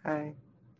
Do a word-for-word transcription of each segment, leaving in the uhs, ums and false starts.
Hi.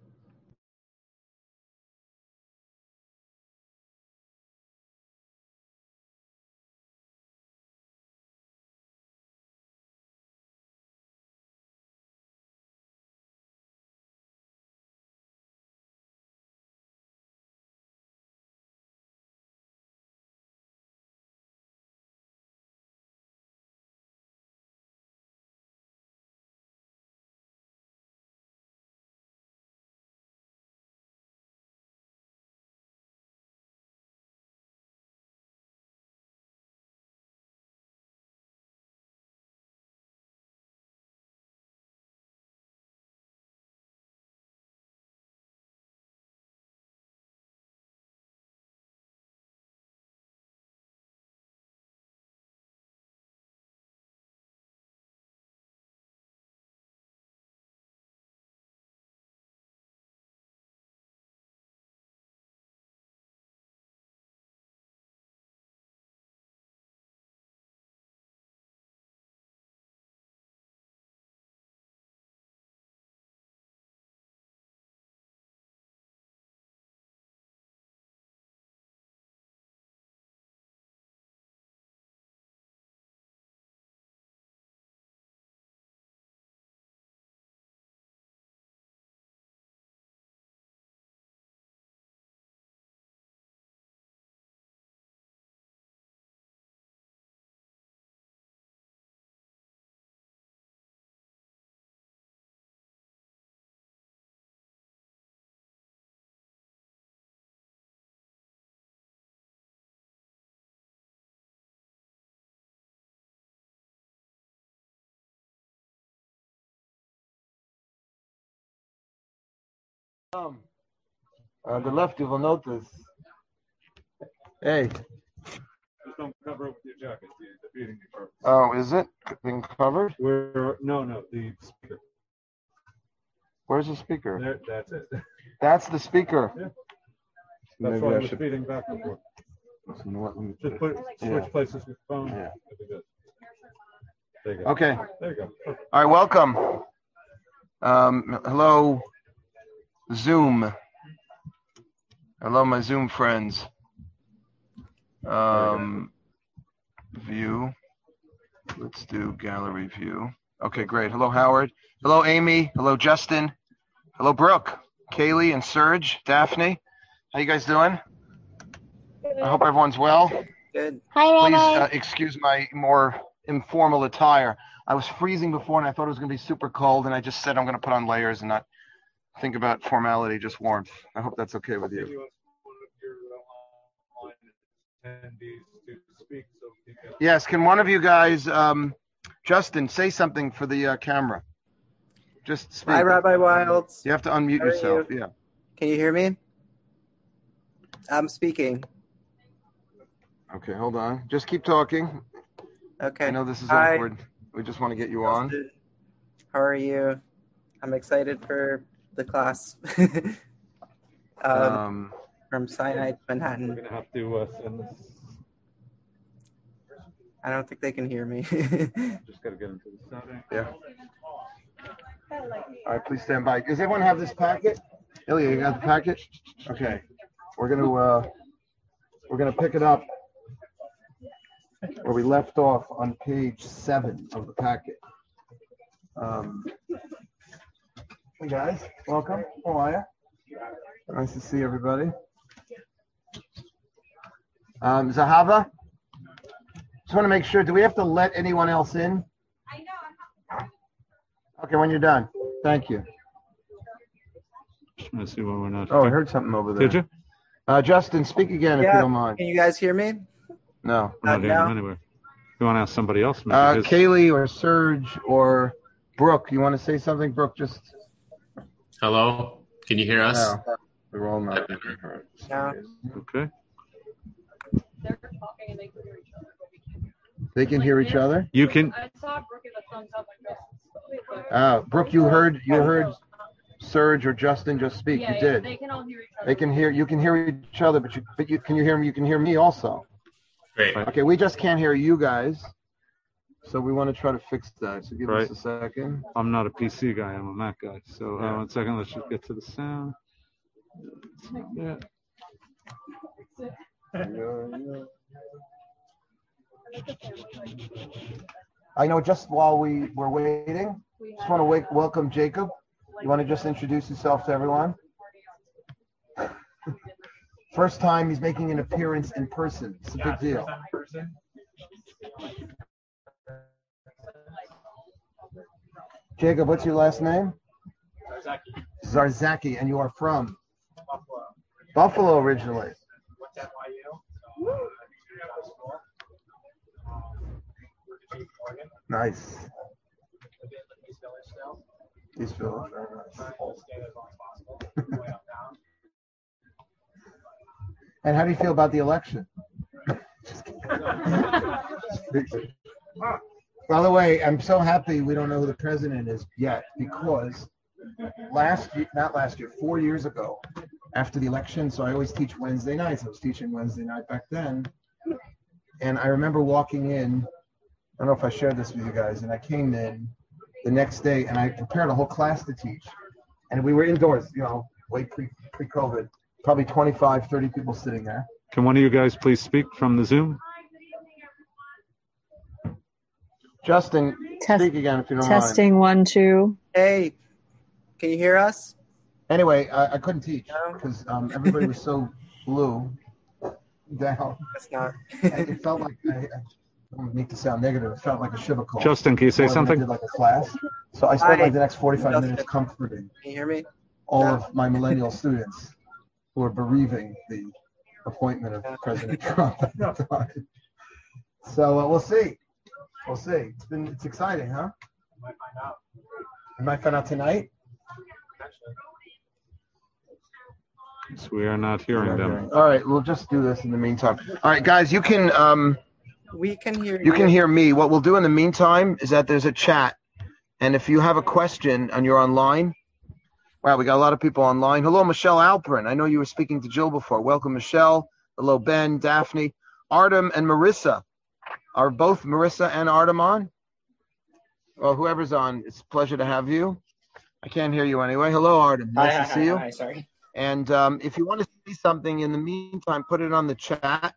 Um, uh, the left, you will notice. Hey. Just don't cover it with your jacket. The, the breathing purpose. Oh, is it being covered? Where? No, no. The speaker. Where's the speaker? There, that's it. That's the speaker. Yeah. That's Maybe why I I was should. feeding back and forth. You know what, let me- Just put switch Yeah. places with the phone. Yeah. That'd be good. There you go. Okay. There you go. Perfect. All right. Welcome. Um, hello, Zoom. Hello, my Zoom friends. Um, view. Let's do gallery view. Okay, great. Hello, Howard. Hello, Amy. Hello, Justin. Hello, Brooke, Kaylee, and Serge, Daphne. How you guys doing? Good. I hope everyone's well. Good. Hi, Please Rabbi. uh, excuse my more informal attire. I was freezing before and I thought it was going to be super cold, and I just said I'm going to put on layers and not think about formality, just warmth. I hope that's okay with you. Maybe you want one of your online attendees to speak so we can- Yes, can one of you guys, um, Justin, say something for the uh, camera? Just speak. Hi, Rabbi Wilds. You have to unmute How are yourself. you? Yeah. Can you hear me? I'm speaking. Okay, hold on. Just keep talking. Okay. I know this is Hi. awkward. We just want to get you on. Justin. How are you? I'm excited for the class. um, Um, from Sinai to We're Manhattan. gonna have to uh, send this. I don't think they can hear me. Just gotta get into the setting. yeah. All right, please stand by. Does everyone have this packet? Ilya, you got the packet? Okay. We're gonna uh, we're gonna pick it up where we left off on page seven of the packet. Um, hey guys, welcome. How are you? Nice to see everybody. Um, Zahava, just want to make sure. Do we have to let anyone else in? I know. Okay, when you're done. Thank you. Just want to see why we're not. Oh, I heard something over there. Did you? Uh, Justin, speak again if you Yeah. don't mind. Can you guys hear me? No. We're not Uh, hearing no. him anywhere. You want to ask somebody else? Maybe Uh, his- Kaylee or Serge or Brooke, you want to say something? Brooke, just. Hello, can you hear us? No, we're all not being heard. No. Okay. They're talking and they can hear each other, but we can't hear them. They can hear each other. You can. I saw Brooke give a thumbs up like this. Uh, Brooke, you heard you heard Serge or Justin just speak. Yeah, You yeah, did. they can all hear each other. They can hear. You can hear each other, but you but you can you hear me? You can hear me also. Great. Okay, we just can't hear you guys. So we want to try to fix that. So give Right. us a second. I'm not a P C guy. I'm a Mac guy. So uh, Yeah. one second. Let's just get to the sound. Yeah. I know. Just while we were waiting, just want to wake, welcome Jacob. You want to just introduce yourself to everyone? First time he's making an appearance in person. It's a big deal. Jacob, what's your last name? Zarzaki. Zarzaki, and you are from Buffalo. Buffalo originally. Went to N Y U. So, uh, I got to school. Um, we're to J P Morgan. Nice. Lived in East Village still. East Village, very Trying nice. to stay as long as possible. Way up down. And how do you feel about the election? By the way, I'm so happy we don't know who the president is yet, because last year, not last year, four years ago, after the election, so I always teach Wednesday nights. I was teaching Wednesday night back then. And I remember walking in, I don't know if I shared this with you guys, and I came in the next day and I prepared a whole class to teach. And we were indoors, you know, way pre, pre-COVID, probably twenty-five, thirty people sitting there. Can one of you guys please speak from the Zoom? Justin, Test- speak again if you don't Testing one, two. Hey, can you hear us? mind. Anyway, I, I couldn't teach No? because um, everybody was so blue down. That's not. And it felt like, I, I don't mean to sound negative, it felt like a shiva call. Justin, can you say More than I something? did like a class. So I spent Hi. like the next forty-five Justin. minutes comforting Can you hear me? all No. of my millennial students who are bereaving the appointment of President Trump at the time. So uh, we'll see. We'll see. It's been it's exciting, huh? Might find out. You might find out tonight. Potentially. Yes, we are not hearing them. All right, we'll just do this in the meantime. All right, guys, you can um We can hear you. you can hear me. What we'll do in the meantime is that there's a chat, and if you have a question and you're online, wow, we got a lot of people online. Hello, Michelle Alperin. I know you were speaking to Jill before. Welcome, Michelle. Hello, Ben, Daphne, Artem, and Marissa. Are both Marissa and Artem on? Well, whoever's on, it's a pleasure to have you. I can't hear you anyway. Hello, Artem. Nice Hi, to hi, see hi, you. hi, sorry. And um, if you want to see something in the meantime, put it on the chat.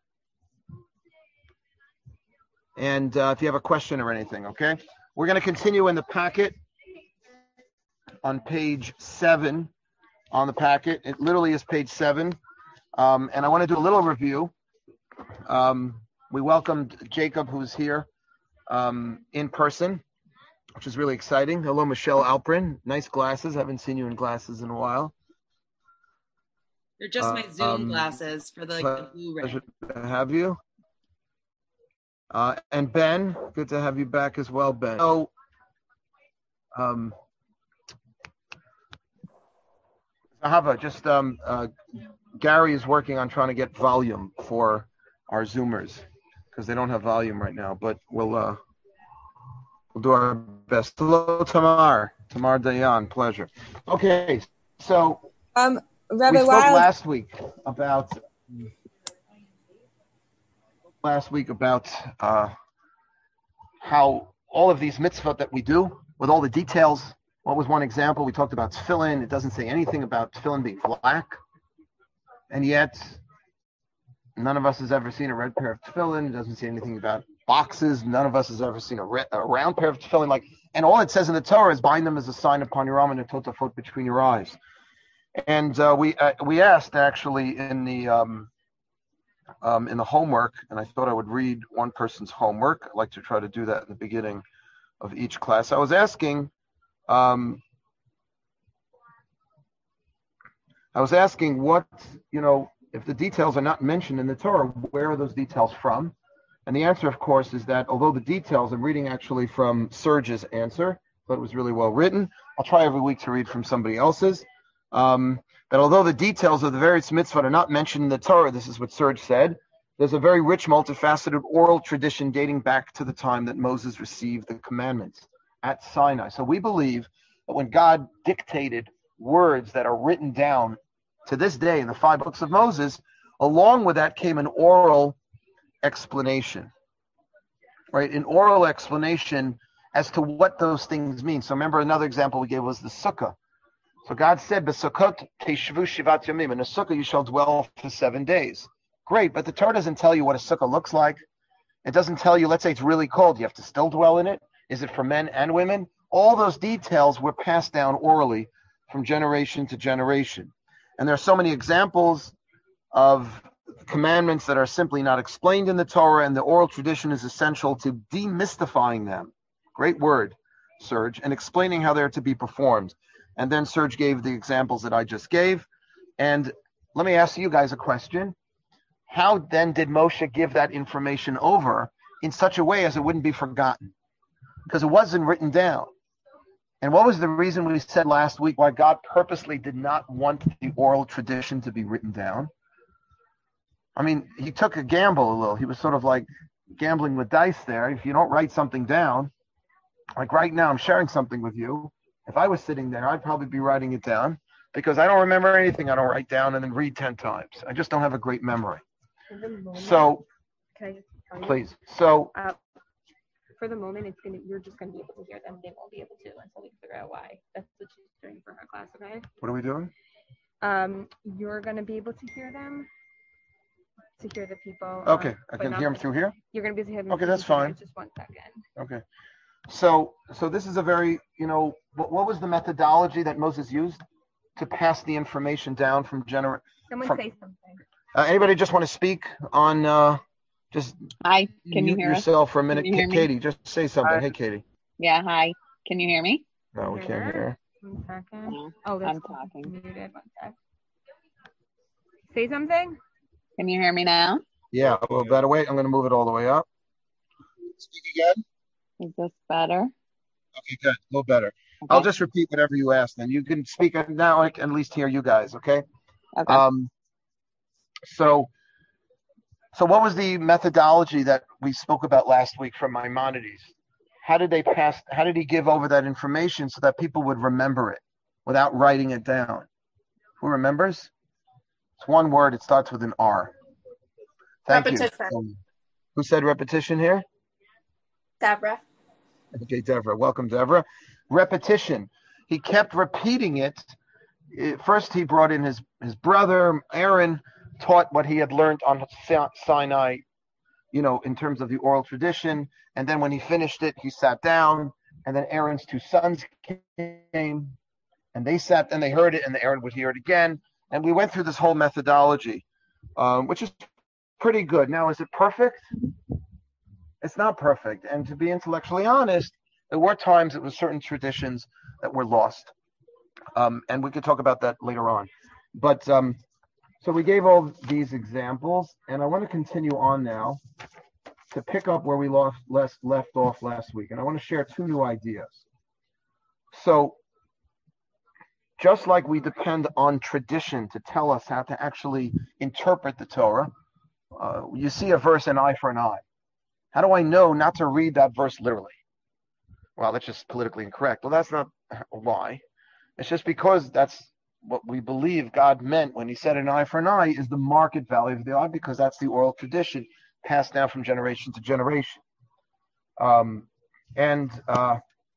And uh, if you have a question or anything, okay? We're going to continue in the packet on page seven on the packet. It literally is page seven. Um, and I want to do a little review. Um, we welcomed Jacob, who's here um, in person, which is really exciting. Hello, Michelle Alperin. Nice glasses. I haven't seen you in glasses in a while. They're just my Uh, Zoom um, glasses for the, like, the Blu-ray. Pleasure to have you. Uh, and Ben, good to have you back as well, Ben. So, um, Zahava, just um, uh, Gary is working on trying to get volume for our Zoomers because they don't have volume right now, but we'll uh, we'll do our best. Hello, Tamar. Tamar Dayan, pleasure. Okay, so Um, we Rabbi spoke Wild, last week about last week about uh, how all of these mitzvot that we do with all the details. What was one example? We talked about tefillin. It doesn't say anything about tefillin being black, and yet none of us has ever seen a red pair of tefillin. It doesn't say anything about boxes. None of us has ever seen a, re- a round pair of tefillin. Like, and all it says in the Torah is bind them as a sign upon your arm and a totafot between your eyes. And uh, we uh, we asked actually in the um, um, in the homework, and I thought I would read one person's homework. I like to try to do that in the beginning of each class. I was asking, um, I was asking what, you know, if the details are not mentioned in the Torah, where are those details from? And the answer, of course, is that although the details, I'm reading actually from Serge's answer, but it was really well written. I'll try every week to read from somebody else's. Um, that although the details of the various mitzvot are not mentioned in the Torah, this is what Serge said, there's a very rich, multifaceted oral tradition dating back to the time that Moses received the commandments at Sinai. So we believe that when God dictated words that are written down to this day in the five books of Moses, along with that came an oral explanation. right? An oral explanation as to what those things mean. So remember, another example we gave was the sukkah. So God said, "B'sukkot teshvu shivat yamim." In a sukkah you shall dwell for seven days. Great, but the Torah doesn't tell you what a sukkah looks like. It doesn't tell you, let's say it's really cold, you have to still dwell in it. Is it for men and women? All those details were passed down orally from generation to generation. And there are so many examples of commandments that are simply not explained in the Torah, and the oral tradition is essential to demystifying them. Great word, Serge, and explaining how they're to be performed. And then Serge gave the examples that I just gave. And let me ask you guys a question. How then did Moshe give that information over in such a way as it wouldn't be forgotten? Because it wasn't written down. And what was the reason we said last week why God purposely did not want the oral tradition to be written down? I mean, he took a gamble a little. He was sort of like gambling with dice there. If you don't write something down, like right now I'm sharing something with you. If I was sitting there, I'd probably be writing it down because I don't remember anything I don't write down and then read ten times. I just don't have a great memory. So, Can I just tell you? please. So, Uh, for the moment, it's gonna you're just gonna be able to hear them. They won't be able to until we figure out why. That's what she's doing for her class, okay? what are we doing? Um, you're gonna be able to hear them, to hear the people. Okay, um, I but can not hear them the- through here? You're gonna be able to hear them. Okay, that's through here. fine. Just one second. Okay. So, so this is a very, you know, what, what was the methodology that Moses used to pass the information down from gener? Someone From- say something. Uh, anybody just want to speak on, uh, just Hi, can you mute hear us? yourself for a minute? Can you hear me? Katie, just say something. Hi. Hey, Katie. Yeah, hi. Can you hear me? No, we can't hear. One second. No, Oh, that's I'm talking. muted. One sec. Say something. Can you hear me now? Yeah, a little better. Wait, I'm going to move it all the way up. Speak again. Is this better? Okay, good. A little better. Okay. I'll just repeat whatever you asked, and you can speak now. I can at least hear you guys. Okay. Okay. Um. So, so what was the methodology that we spoke about last week from Maimonides? How did they pass? How did he give over that information so that people would remember it without writing it down? Who remembers? It's one word. It starts with an R. Thank Repetition. you. Um, who said repetition here? Deborah. Okay, Deborah. Welcome, Deborah. Repetition. He kept repeating it. It- First, he brought in his, his brother, Aaron, taught what he had learned on Sinai, you know, in terms of the oral tradition. And then when he finished it, he sat down. And then Aaron's two sons came, and they sat and they heard it, and Aaron would hear it again. And we went through this whole methodology, um, which is pretty good. Now, is it perfect? It's not perfect. And to be intellectually honest, there were times it was certain traditions that were lost. Um, and we could talk about that later on. But um, so we gave all these examples, and I want to continue on now to pick up where we lost, left, left off last week. And I want to share two new ideas. So just like we depend on tradition to tell us how to actually interpret the Torah, uh, you see a verse, an eye for an eye. How do I know not to read that verse literally? Well, that's just politically incorrect. Well, that's not why. It's just because that's what we believe God meant when he said an eye for an eye is the market value of the eye, because that's the oral tradition passed down from generation to generation. Um, and uh,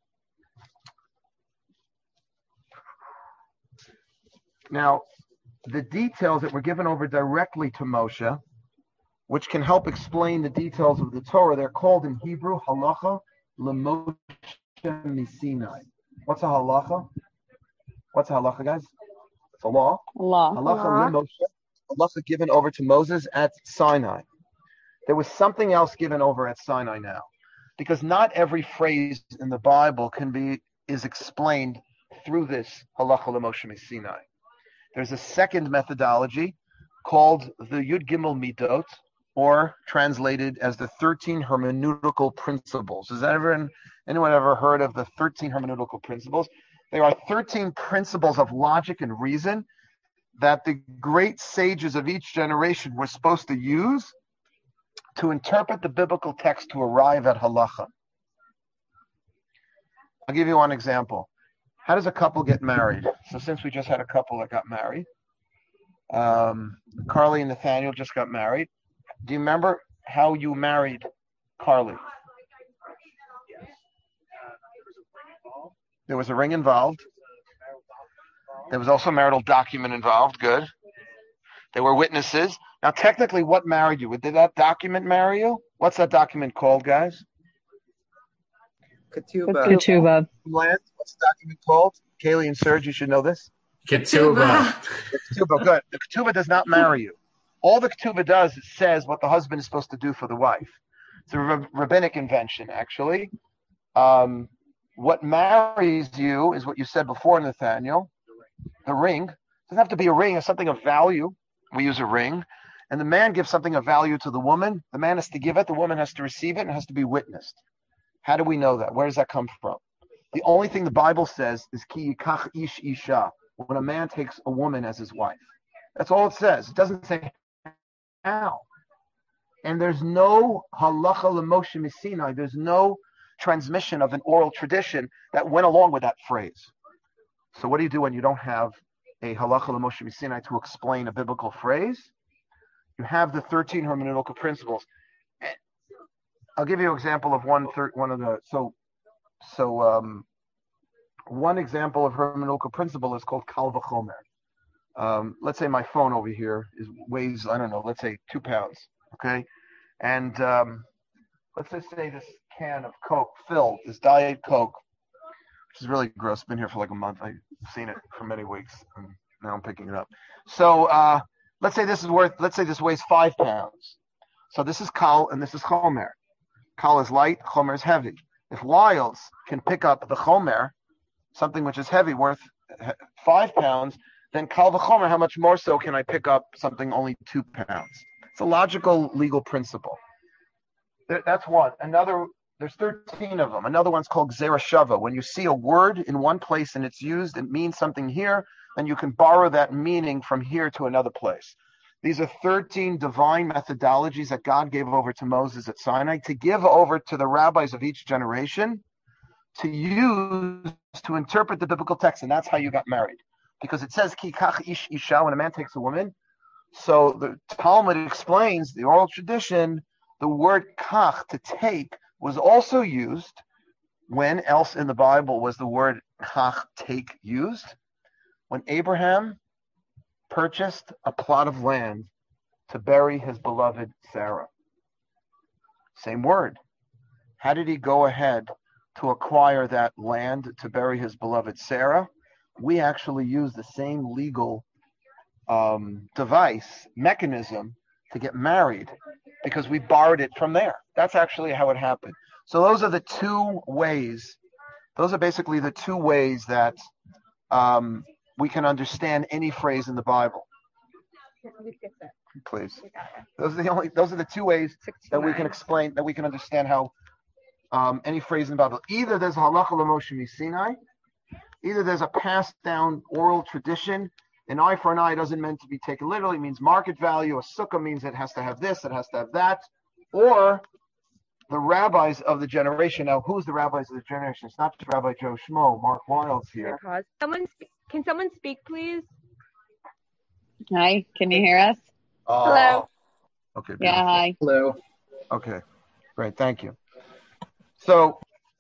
now, the details that were given over directly to Moshe, which can help explain the details of the Torah, they're called in Hebrew halacha l'Moshe miSinai. What's a halacha? What's a halacha, guys? It's a law. Law. Halacha l'Moshe, halacha given over to Moses at Sinai. There was something else given over at Sinai now, because not every phrase in the Bible can be is explained through this halacha l'Moshe miSinai. There's a second methodology called the Yud Gimel Midot, or translated as the thirteen hermeneutical principles. Has ever, anyone ever heard of the thirteen hermeneutical principles? There are thirteen principles of logic and reason that the great sages of each generation were supposed to use to interpret the biblical text to arrive at halacha. I'll give you one example. How does a couple get married? So since we just had a couple that got married, um, Carly and Nathaniel just got married. Do you remember how you married Carly? There was a ring involved. There was also a marital document involved. Good. There were witnesses. Now, technically, what married you? Did that document marry you? What's that document called, guys? Ketubah. Ketubah. Lance, what's the document called? Kaylee and Serge, you should know this. Ketubah. The ketubah, good. The ketubah does not marry you. All the ketubah does is says what the husband is supposed to do for the wife. It's a rab- rabbinic invention, actually. Um, what marries you is what you said before, Nathaniel. The ring. It doesn't have to be a ring. It's something of value. We use a ring. And the man gives something of value to the woman. The man has to give it. The woman has to receive it and it has to be witnessed. How do we know that? Where does that come from? The only thing the Bible says is ki yikach ish isha, when a man takes a woman as his wife. That's all it says. It doesn't say how. And there's no halacha l'Moshe Sinai. There's no transmission of an oral tradition that went along with that phrase. So what do you do when you don't have a halacha l'Moshe Sinai to explain a biblical phrase? You have the thirteen hermeneutical principles. I'll give you an example of one third, one of the so so um, one example of hermeneutical principle is called kal v'chomer. Um, let's say my phone over here is weighs I don't know, let's say two pounds, okay, and um, let's just say this can of Coke filled, this Diet Coke, which is really gross. Been here for like a month. I've seen it for many weeks, and now I'm picking it up. So uh, let's say this is worth. Let's say this weighs five pounds. So this is kal and this is chomer. Kal is light, chomer is heavy. If Wiles can pick up the chomer, something which is heavy, worth five pounds, then kal v'chomer, how much more so can I pick up something only two pounds? It's a logical legal principle. That's one. Another, there's thirteen of them. Another one's called gzera shava. When you see a word in one place and it's used, it means something here, then you can borrow that meaning from here to another place. These are thirteen divine methodologies that God gave over to Moses at Sinai to give over to the rabbis of each generation to use to interpret the biblical text. And that's how you got married. Because it says, ki kach ish isha, when a man takes a woman. So the Talmud explains the oral tradition, the word kach, to take, was also used. When else in the Bible was the word kach, take, used? When Abraham purchased a plot of land to bury his beloved Sarah. Same word. How did he go ahead to acquire that land to bury his beloved Sarah? We actually use the same legal um, device, mechanism to get married because we borrowed it from there. That's actually how it happened. So those are the two ways. Those are basically the two ways that um, we can understand any phrase in the Bible. Please. Those are the only. Those are the two ways that we can explain, that we can understand how um, any phrase in the Bible. Either there's a halacha l'Moshe Sinai, either there's a passed down oral tradition. An eye for an eye doesn't mean to be taken literally. It means market value. A sukkah means it has to have this, it has to have that. Or the rabbis of the generation. Now, who's the rabbis of the generation? It's not just Rabbi Joe Schmo. Mark Wiles here. Someone, can someone speak, please? Hi, can you hear us? Uh, Hello. Okay. Yeah, beautiful. hi. Hello. Okay, great. Thank you. So,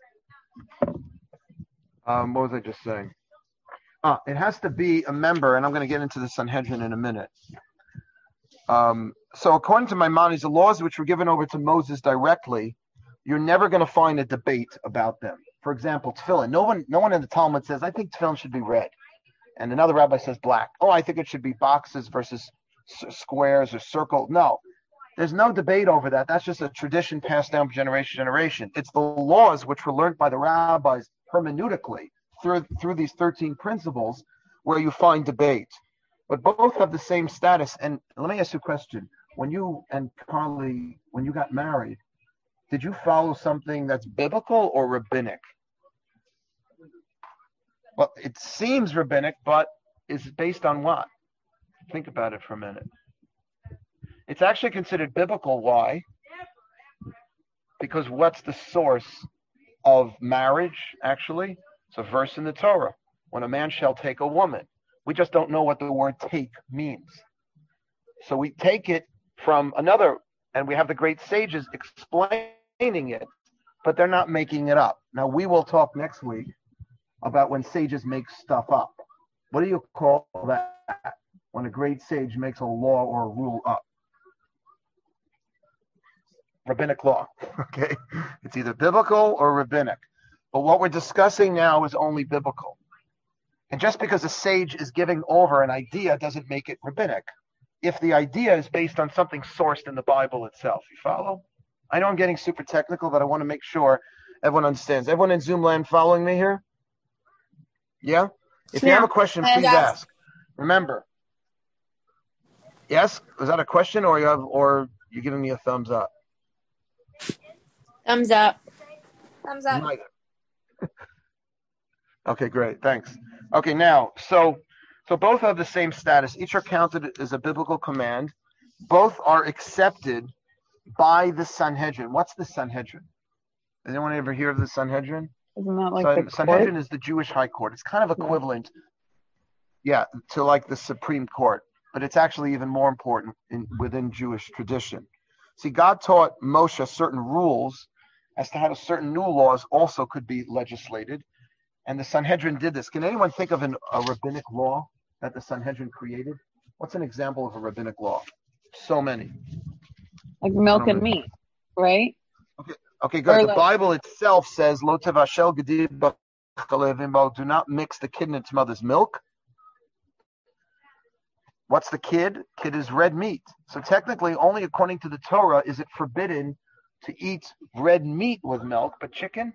um, what was I just saying? Ah, it has to be a member, and I'm going to get into the Sanhedrin in a minute. Um, so, according to Maimonides, the laws which were given over to Moses directly, you're never going to find a debate about them. For example, tefillin. No one, no one in the Talmud says, "I think tefillin should be red," and another rabbi says black. Oh, I think it should be boxes versus s- squares or circle. No, there's no debate over that. That's just a tradition passed down from generation to generation. It's the laws which were learned by the rabbis hermeneutically through through these thirteen principles where you find debate. But both have the same status. And let me ask you a question. When you and Carly, when you got married, did you follow something that's biblical or rabbinic? Well, it seems rabbinic, but it's based on what? Think about it for a minute. It's actually considered biblical. Why? Because what's the source of marriage, actually? It's a verse in the Torah. When a man shall take a woman. We just don't know what the word take means. So we take it from another, and we have the great sages explaining it, but they're not making it up. Now, we will talk next week about when sages make stuff up. What do you call that when a great sage makes a law or a rule up? Rabbinic law, okay? It's either biblical or rabbinic. But what we're discussing now is only biblical. And just because a sage is giving over an idea doesn't make it rabbinic. If the idea is based on something sourced in the Bible itself, you follow? I know I'm getting super technical, but I want to make sure everyone understands. Everyone in Zoom land following me here? Yeah? If you Yeah. have a question, please Yes. ask. Remember. Yes? Was that a question, or you have, or you giving me a thumbs up? Thumbs up. Thumbs up. Neither. Okay, great. Thanks. Okay, now, so so both have the same status. Each are counted as a biblical command. Both are accepted by the Sanhedrin. What's the Sanhedrin? Has anyone ever hear of the Sanhedrin? Isn't that like San- the Sanhedrin court? is the Jewish high court. It's kind of equivalent, yeah, to like the Supreme Court, but it's actually even more important in, within Jewish tradition. See, God taught Moshe certain rules as to how certain new laws also could be legislated, and the Sanhedrin did this. Can anyone think of an, a rabbinic law that the Sanhedrin created? What's an example of a rabbinic law? So many. Like milk I don't and know. meat, right? Okay, okay, good. Or The like- Bible itself says, "Lo tevashel gedib b'chalevim," do not mix the kid in its mother's milk. What's the kid? Kid is red meat. So technically, only according to the Torah is it forbidden to eat red meat with milk, but chicken?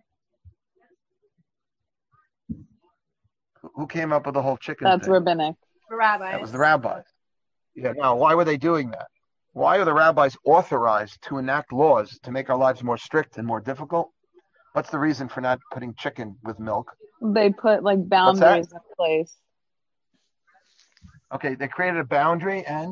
Who came up with the whole chicken That's thing? rabbinic. Rabbis. That was the rabbis. Yeah. Now, why were they doing that? Why are the rabbis authorized to enact laws to make our lives more strict and more difficult? What's the reason for not putting chicken with milk? They put like that? boundaries in place. Okay, they created a boundary, and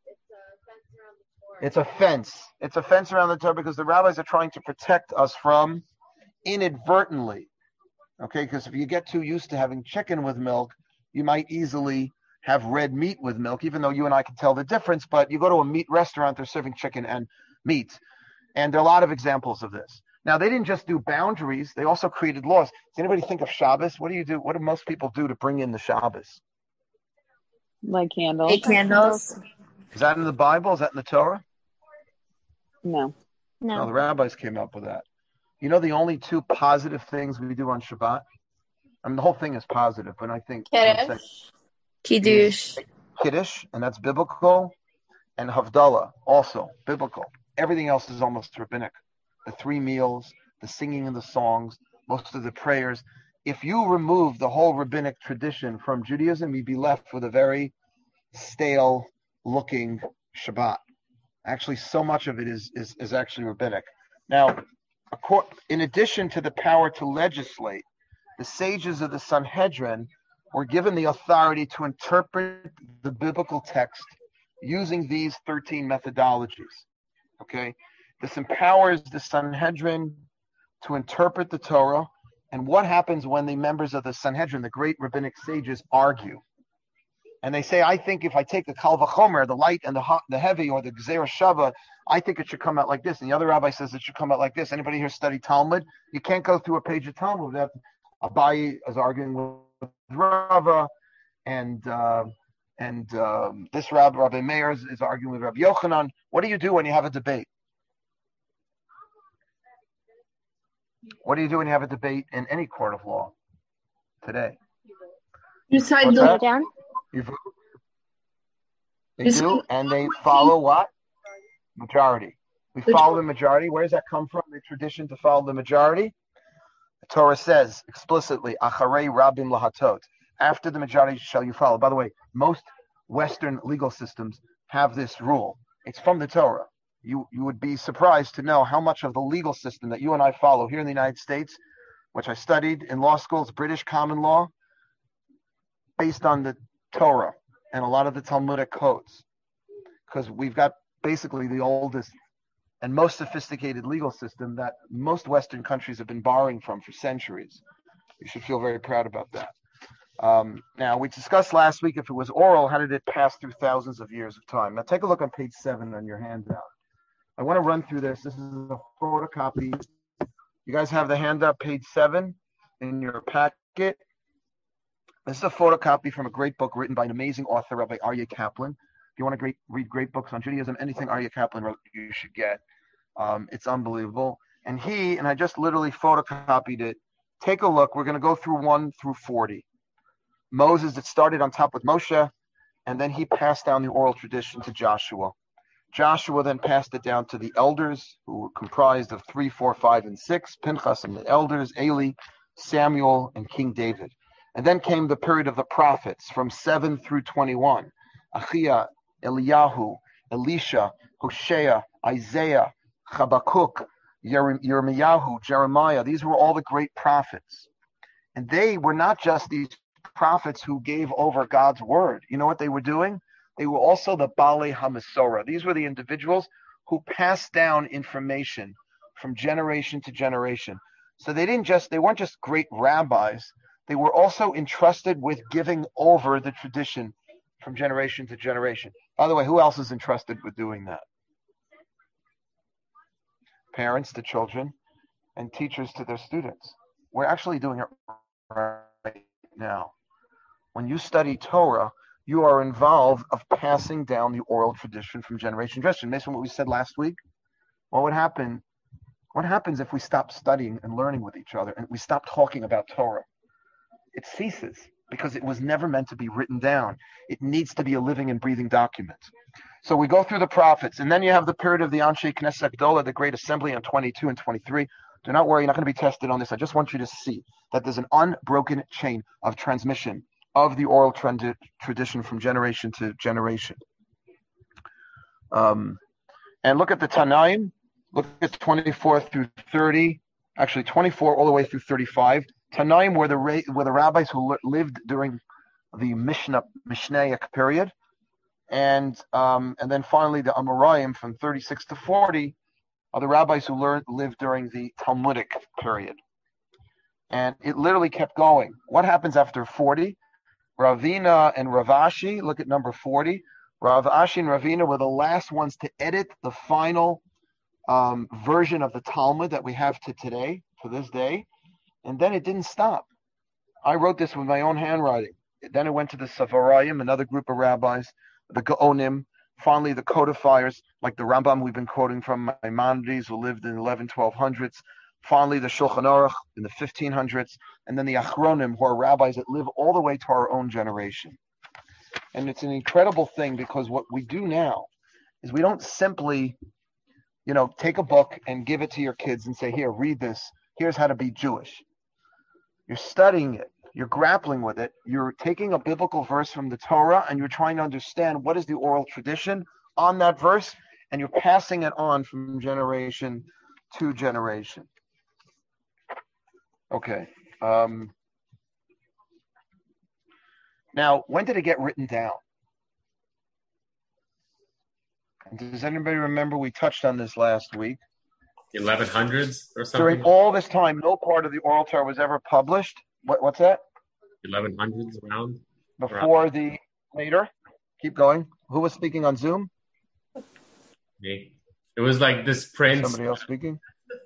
it's a fence. It's a fence around the Torah because the rabbis are trying to protect us from inadvertently. Okay, because if you get too used to having chicken with milk, you might easily have red meat with milk, even though you and I can tell the difference. But you go to a meat restaurant, they're serving chicken and meat. And there are a lot of examples of this. Now, they didn't just do boundaries. They also created laws. Does anybody think of Shabbos? What do you do? What do most people do to bring in the Shabbos? Like candles. Eight candles. Is that in the Bible? Is that in the Torah? No. No, No. the rabbis came up with that. You know the only two positive things we do on Shabbat? I mean, the whole thing is positive, but I think Kiddush. Kiddush. Kiddush, and that's biblical, and Havdalah, also biblical. Everything else is almost rabbinic. The three meals, the singing of the songs, most of the prayers. If you remove the whole rabbinic tradition from Judaism, you'd be left with a very stale-looking Shabbat. Actually, so much of it is, is, is actually rabbinic. Now, in addition to the power to legislate, the sages of the Sanhedrin were given the authority to interpret the biblical text using these thirteen methodologies. Okay? This empowers the Sanhedrin to interpret the Torah. And what happens when the members of the Sanhedrin, the great rabbinic sages, argue? And they say, I think if I take the Kal Vachomer, the light and the hot, the heavy, or the Gzera Shava, I think it should come out like this. And the other rabbi says it should come out like this. Anybody here study Talmud? You can't go through a page of Talmud without Abaye is arguing with Rava, and uh, and um, this Rabbi, Rabbi Meir, is, is arguing with Rabbi Yochanan. What do you do when you have a debate? What do you do when you have a debate in any court of law today? You side What's the that? down. You vote? They You do, say- and they follow what? Majority. We follow the majority. Where does that come from? The tradition to follow the majority? The Torah says explicitly, Acharei Rabim Lahatot. After the majority shall you follow. By the way, most Western legal systems have this rule. It's from the Torah. You you would be surprised to know how much of the legal system that you and I follow here in the United States, which I studied in law school, is British common law, based on the Torah and a lot of the Talmudic codes. Because we've got basically the oldest and most sophisticated legal system that most Western countries have been borrowing from for centuries. You should feel very proud about that. Um, now, we discussed last week, if it was oral, how did it pass through thousands of years of time? Now, take a look on page seven on your handout. I want to run through this. This is a photocopy. You guys have the handout, page seven, in your packet. This is a photocopy from a great book written by an amazing author, Rabbi Aryeh Kaplan. If you want to great, read great books on Judaism, anything Aryeh Kaplan wrote, you should get. Um, it's unbelievable. And he, and I just literally photocopied it. Take a look. We're going to go through one through forty. Moses, it started on top with Moshe, and then he passed down the oral tradition to Joshua. Joshua then passed it down to the elders, who were comprised of three, four, five, and six, Pinchas and the elders, Eli, Samuel, and King David. And then came the period of the prophets from seven through twenty-one. Achia, Eliyahu, Elisha, Hosea, Isaiah, Habakkuk, Yirmiyahu, Jeremiah. These were all the great prophets. And they were not just these prophets who gave over God's word. You know what they were doing? They were also the Balei HaMasorah. These were the individuals who passed down information from generation to generation. So they didn't just, they weren't just great rabbis. They were also entrusted with giving over the tradition from generation to generation. By the way, who else is entrusted with doing that? Parents to children and teachers to their students. We're actually doing it right now. When you study Torah, you are involved of passing down the oral tradition from generation to generation. Based on what we said last week, what would happen? What happens if we stop studying and learning with each other and we stop talking about Torah? It ceases because it was never meant to be written down. It needs to be a living and breathing document. So we go through the prophets, and then you have the period of the Anshe Knesset Gdola, the Great Assembly on twenty-two and twenty-three. Do not worry, you're not going to be tested on this. I just want you to see that there's an unbroken chain of transmission of the oral trend- tradition from generation to generation. Um, and look at the Tanaim. Look at twenty-four through thirty. Actually, twenty-four all the way through thirty-five. Tanaim were the were the rabbis who lived during the Mishnah Mishnaic period, and um, and then finally the Amoraim from thirty-six to forty are the rabbis who learned lived during the Talmudic period, and it literally kept going. What happens after forty? Ravina and Ravashi. Look at number forty. Rav Ashi and Ravina were the last ones to edit the final um, version of the Talmud that we have to today, to this day. And then it didn't stop. I wrote this with my own handwriting. Then it went to the Savarayim, another group of rabbis, the Gaonim, finally the codifiers, like the Rambam we've been quoting from, Maimonides, who lived in eleven, twelve hundreds, finally the Shulchan Aruch in the fifteen hundreds, and then the Achronim, who are rabbis that live all the way to our own generation. And it's an incredible thing because what we do now is we don't simply, you know, take a book and give it to your kids and say, here, read this. Here's how to be Jewish. You're studying it. You're grappling with it. You're taking a biblical verse from the Torah and you're trying to understand what is the oral tradition on that verse, and you're passing it on from generation to generation. Okay. Um, now, when did it get written down? Does anybody remember? We touched on this last week. eleven hundreds or something? During all this time, no part of the oral Torah was ever published. What, what's that? eleven hundreds around? Before around. the, later? Keep going. Who was speaking on Zoom? Me. It was like this prince. Somebody else speaking?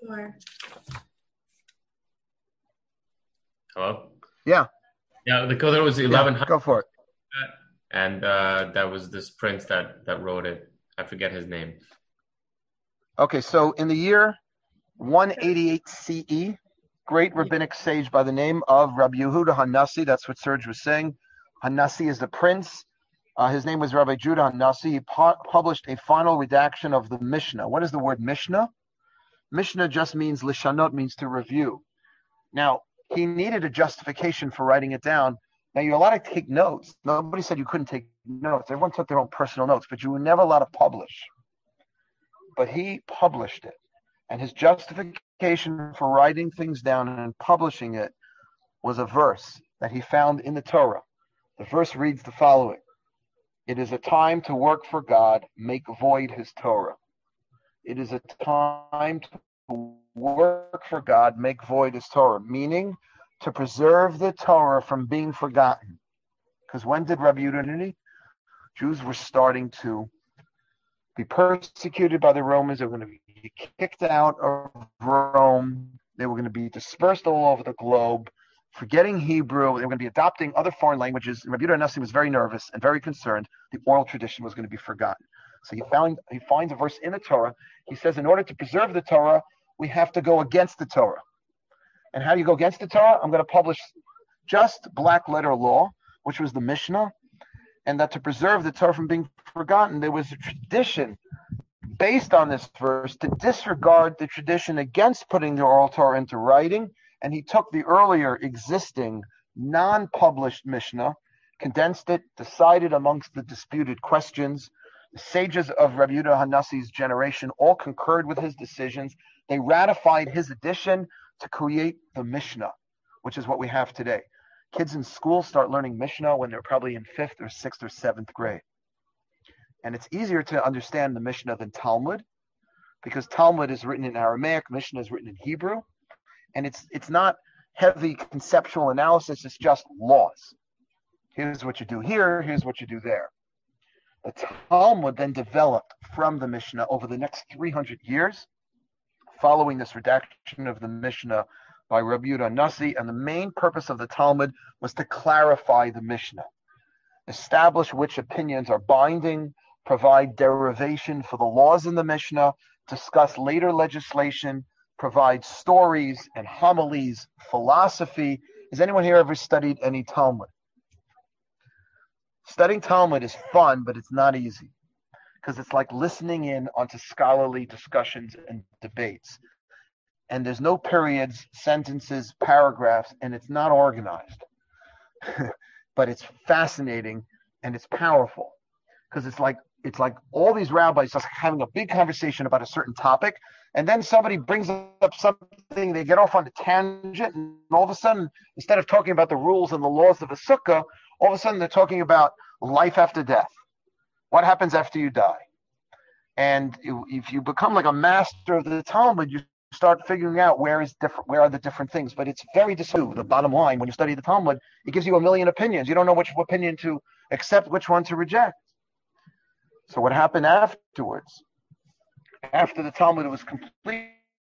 Hello? Yeah. Yeah, the color was eleven hundred. Yeah, go for it. And uh, that was this prince that, that wrote it. I forget his name. Okay, so in the year one eighty-eight C E, great rabbinic sage by the name of Rabbi Yehuda Hanassi, that's what Serge was saying. Hanassi is the prince. Uh, his name was Rabbi Judah Hanassi. He pu- published a final redaction of the Mishnah. What is the word Mishnah? Mishnah just means lishanot, means to review. Now, he needed a justification for writing it down. Now, you're allowed to take notes. Nobody said you couldn't take notes. Everyone took their own personal notes, but you were never allowed to publish. But he published it. And his justification for writing things down and publishing it was a verse that he found in the Torah. The verse reads the following: "It is a time to work for God, make void his Torah." It is a time to work for God, make void his Torah, meaning to preserve the Torah from being forgotten. Because when did Rabbi Yehuda? Jews were starting to be persecuted by the Romans. They were going to be kicked out of Rome. They were going to be dispersed all over the globe. forgetting Hebrew. They were going to be adopting other foreign languages. And Rabbi Yehuda Hanassi was very nervous and very concerned. The oral tradition was going to be forgotten. So he found he finds a verse in the Torah. He says, in order to preserve the Torah, we have to go against the Torah. And how do you go against the Torah? I'm going to publish just black letter law, which was the Mishnah, and that to preserve the Torah from being forgotten, there was a tradition based on this verse to disregard the tradition against putting the oral Torah into writing. And he took the earlier existing non-published Mishnah, condensed it, decided amongst the disputed questions. The sages of Rabbi Yehuda Hanassi's generation all concurred with his decisions. They ratified his addition to create the Mishnah, which is what we have today. Kids in school start learning Mishnah when they're probably in fifth or sixth or seventh grade. And it's easier to understand the Mishnah than Talmud, because Talmud is written in Aramaic, Mishnah is written in Hebrew, and it's it's not heavy conceptual analysis, it's just laws. Here's what you do here, here's what you do there. The Talmud then developed from the Mishnah over the next three hundred years, following this redaction of the Mishnah by Rabbi Yehuda Hanassi, and the main purpose of the Talmud was to clarify the Mishnah, establish which opinions are binding, provide derivation for the laws in the Mishnah, discuss later legislation, provide stories and homilies, philosophy. Has anyone here ever studied any Talmud? Studying Talmud is fun, but it's not easy, because it's like listening in onto scholarly discussions and debates. And there's no periods, sentences, paragraphs, and it's not organized. But it's fascinating and it's powerful, because it's like it's like all these rabbis just having a big conversation about a certain topic, and then somebody brings up something, they get off on a tangent, and all of a sudden, instead of talking about the rules and the laws of a sukkah, all of a sudden they're talking about life after death. What happens after you die? And if you become like a master of the Talmud, you start figuring out where is different, where are the different things. But it's very distinct. The bottom line, when you study the Talmud, it gives you a million opinions. You don't know which opinion to accept, which one to reject. So what happened afterwards? After the Talmud was complete,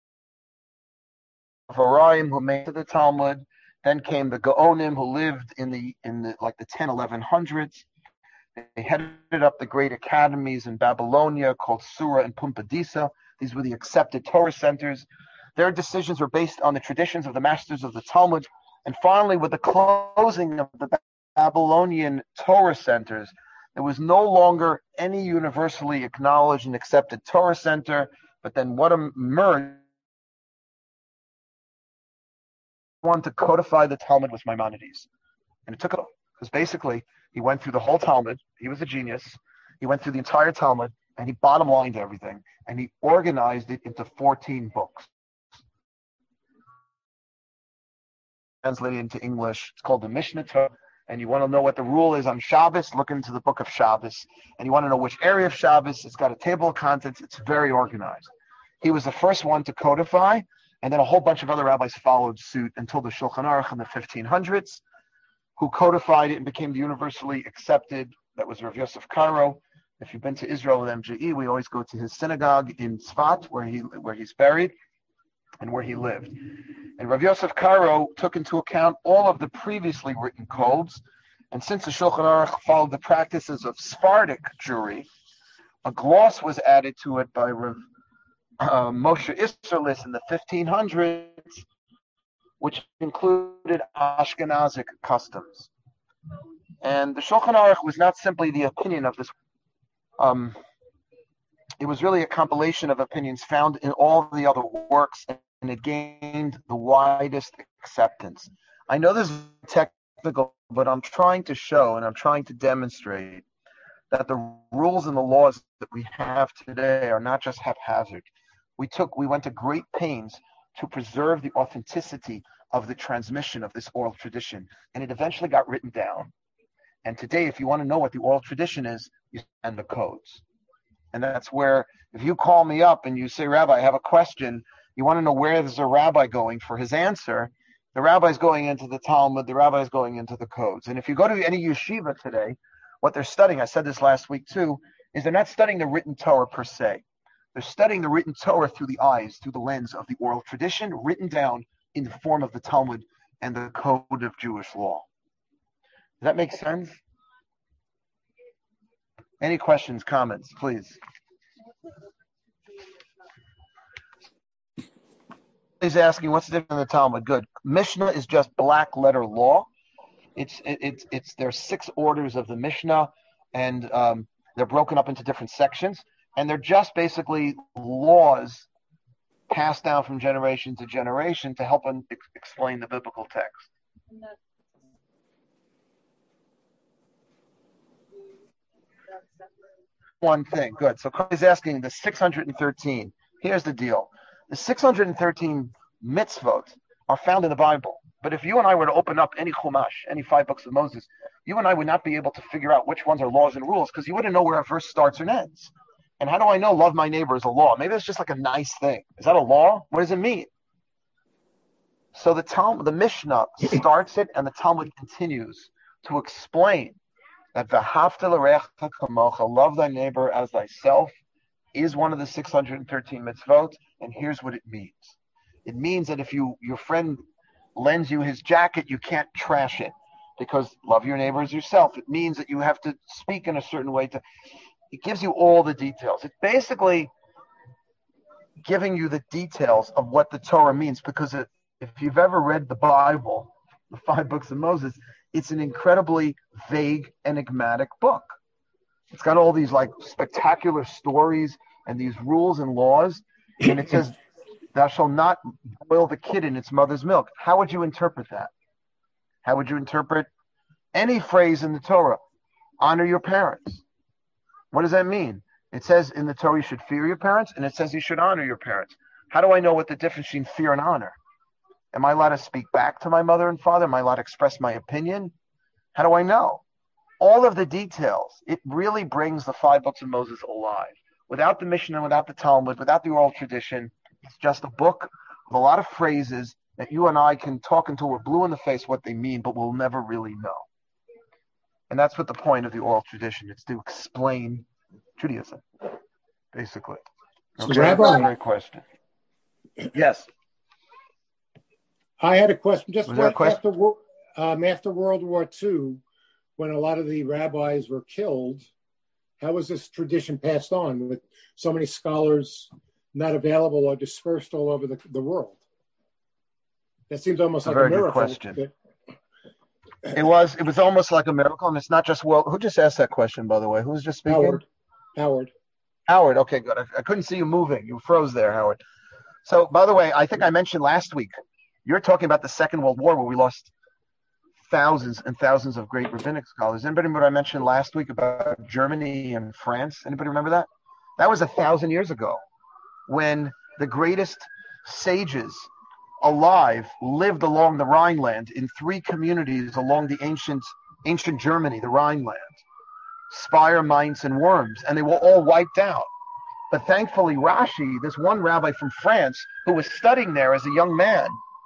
Varaim who made the Talmud, then came the Gaonim who lived in the in the like the ten, eleven hundreds. They headed up the great academies in Babylonia called Sura and Pumbedisa. These were the accepted Torah centers. Their decisions were based on the traditions of the masters of the Talmud. And finally, with the closing of the Babylonian Torah centers, there was no longer any universally acknowledged and accepted Torah center. But then what emerged? One to codify the Talmud was Maimonides. And it took it all. Because basically, he went through the whole Talmud. He was a genius. He went through the entire Talmud, and he bottom lined everything, and he organized it into fourteen books. Translated into English, it's called the Mishnah Torah. And you want to know what the rule is on Shabbos, look into the book of Shabbos. And you want to know which area of Shabbos, it's got a table of contents. It's very organized. He was the first one to codify, and then a whole bunch of other rabbis followed suit until the Shulchan Aruch in the fifteen hundreds, who codified it and became universally accepted. That was Rav Yosef Karo. If you've been to Israel with M J E, we always go to his synagogue in Tzfat, where he where he's buried and where he lived. And Rav Yosef Karo took into account all of the previously written codes. And since the Shulchan Aruch followed the practices of Sephardic Jewry, a gloss was added to it by Rav uh, Moshe Isserlis in the fifteen hundreds, which included Ashkenazic customs. And the Shulchan Aruch was not simply the opinion of this. Um, it was really a compilation of opinions found in all the other works, and it gained the widest acceptance. I know this is technical, but I'm trying to show and I'm trying to demonstrate that the rules and the laws that we have today are not just haphazard. We took, we went to great pains to preserve the authenticity of the transmission of this oral tradition, and it eventually got written down. And today, if you want to know what the oral tradition is, you send the codes. And that's where, if you call me up and you say, Rabbi, I have a question, you want to know where there's a rabbi going for his answer, the rabbi's going into the Talmud, the rabbi's going into the codes. And if you go to any yeshiva today, what they're studying, I said this last week too, is they're not studying the written Torah per se. They're studying the written Torah through the eyes, through the lens of the oral tradition, written down in the form of the Talmud and the code of Jewish law. Does that make sense? Any questions, comments, please? He's asking, what's the difference in the Talmud? Good. Mishnah is just black letter law. It's it's it's there's six orders of the Mishnah, and um, they're broken up into different sections, and they're just basically laws passed down from generation to generation to help un- ex- explain the biblical text. One thing, good. So he's asking the six hundred thirteen. Here's the deal. The six hundred thirteen mitzvot are found in the Bible. But if you and I were to open up any Chumash, any five books of Moses, you and I would not be able to figure out which ones are laws and rules because you wouldn't know where a verse starts and ends. And how do I know love my neighbor is a law? Maybe it's just like a nice thing. Is that a law? What does it mean? So the Talmud, the Mishnah starts it, and the Talmud continues to explain that v'ahavta l'reacha kamocha, love thy neighbor as thyself, is one of the six hundred thirteen mitzvot, and here's what it means. It means that if you your friend lends you his jacket, you can't trash it, because love your neighbor as yourself. It means that you have to speak in a certain way. To It gives you all the details. It's basically giving you the details of what the Torah means, because it, if you've ever read the Bible, the five books of Moses, it's an incredibly vague, enigmatic book. It's got all these like spectacular stories and these rules and laws, and it says, thou shalt not boil the kid in its mother's milk. How would you interpret that? How would you interpret any phrase in the Torah? Honor your parents. What does that mean? It says in the Torah you should fear your parents, and it says you should honor your parents. How do I know what the difference between fear and honor? Am I allowed to speak back to my mother and father? Am I allowed to express my opinion? How do I know? All of the details. It really brings the five books of Moses alive. Without the Mishnah, without the Talmud, without the oral tradition, it's just a book of a lot of phrases that you and I can talk until we're blue in the face what they mean, but we'll never really know. And that's what the point of the oral tradition. It's to explain Judaism, basically. Okay, So, Rabbi, great question. Yes. I had a question. Just Was there a what, question? after wo- um, after World War Two, when a lot of the rabbis were killed, how was this tradition passed on with so many scholars not available or dispersed all over the, the world? That seems almost A like very a good miracle. question. It was it was almost like a miracle, and it's not just well. Who just asked that question, by the way? Who's just speaking? Howard. Howard. Howard. Okay, good. I, I couldn't see you moving. You froze there, Howard. So, by the way, I think I mentioned last week. You're talking about the Second World War, where we lost thousands and thousands of great rabbinic scholars. Anybody remember what I mentioned last week about Germany and France? Anybody remember that? That was a thousand years ago, when the greatest sages alive lived along the Rhineland in three communities along the ancient ancient Germany, the Rhineland, Speyer, Mainz, and Worms, and they were all wiped out. But thankfully, Rashi, this one rabbi from France who was studying there as a young man,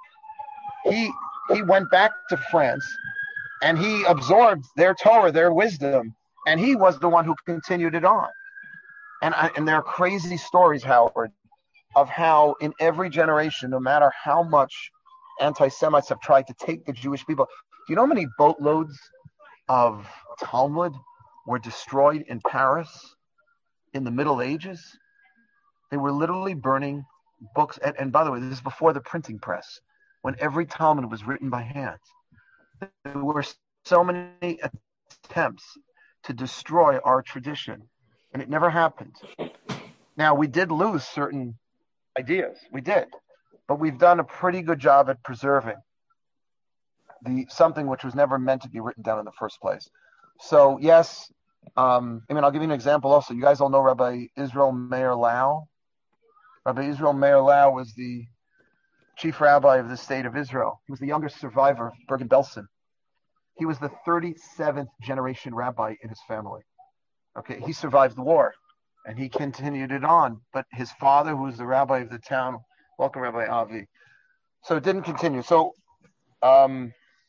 he he went back to France and he absorbed their Torah, their wisdom, and he was the one who continued it on. And I, and there are crazy stories, Howard, of how in every generation, no matter how much anti-Semites have tried to take the Jewish people, do you know how many boatloads of Talmud were destroyed in Paris in the Middle Ages? They were literally burning books. And, and by the way, this is before the printing press, when every Talmud was written by hand. There were so many attempts to destroy our tradition, and it never happened. Now, we did lose certain ideas. We did. But we've done a pretty good job at preserving the something which was never meant to be written down in the first place. So, yes, um, I mean, I'll give you an example also. You guys all know Rabbi Israel Meir Lau. Rabbi Israel Meir Lau was the chief rabbi of the state of Israel. He was the youngest survivor of Bergen-Belsen. He was the thirty-seventh generation rabbi in his family. Okay, he survived the war, and he continued it on. But his father, who was the rabbi of the town, welcome, Rabbi Avi. So it didn't continue. So, um,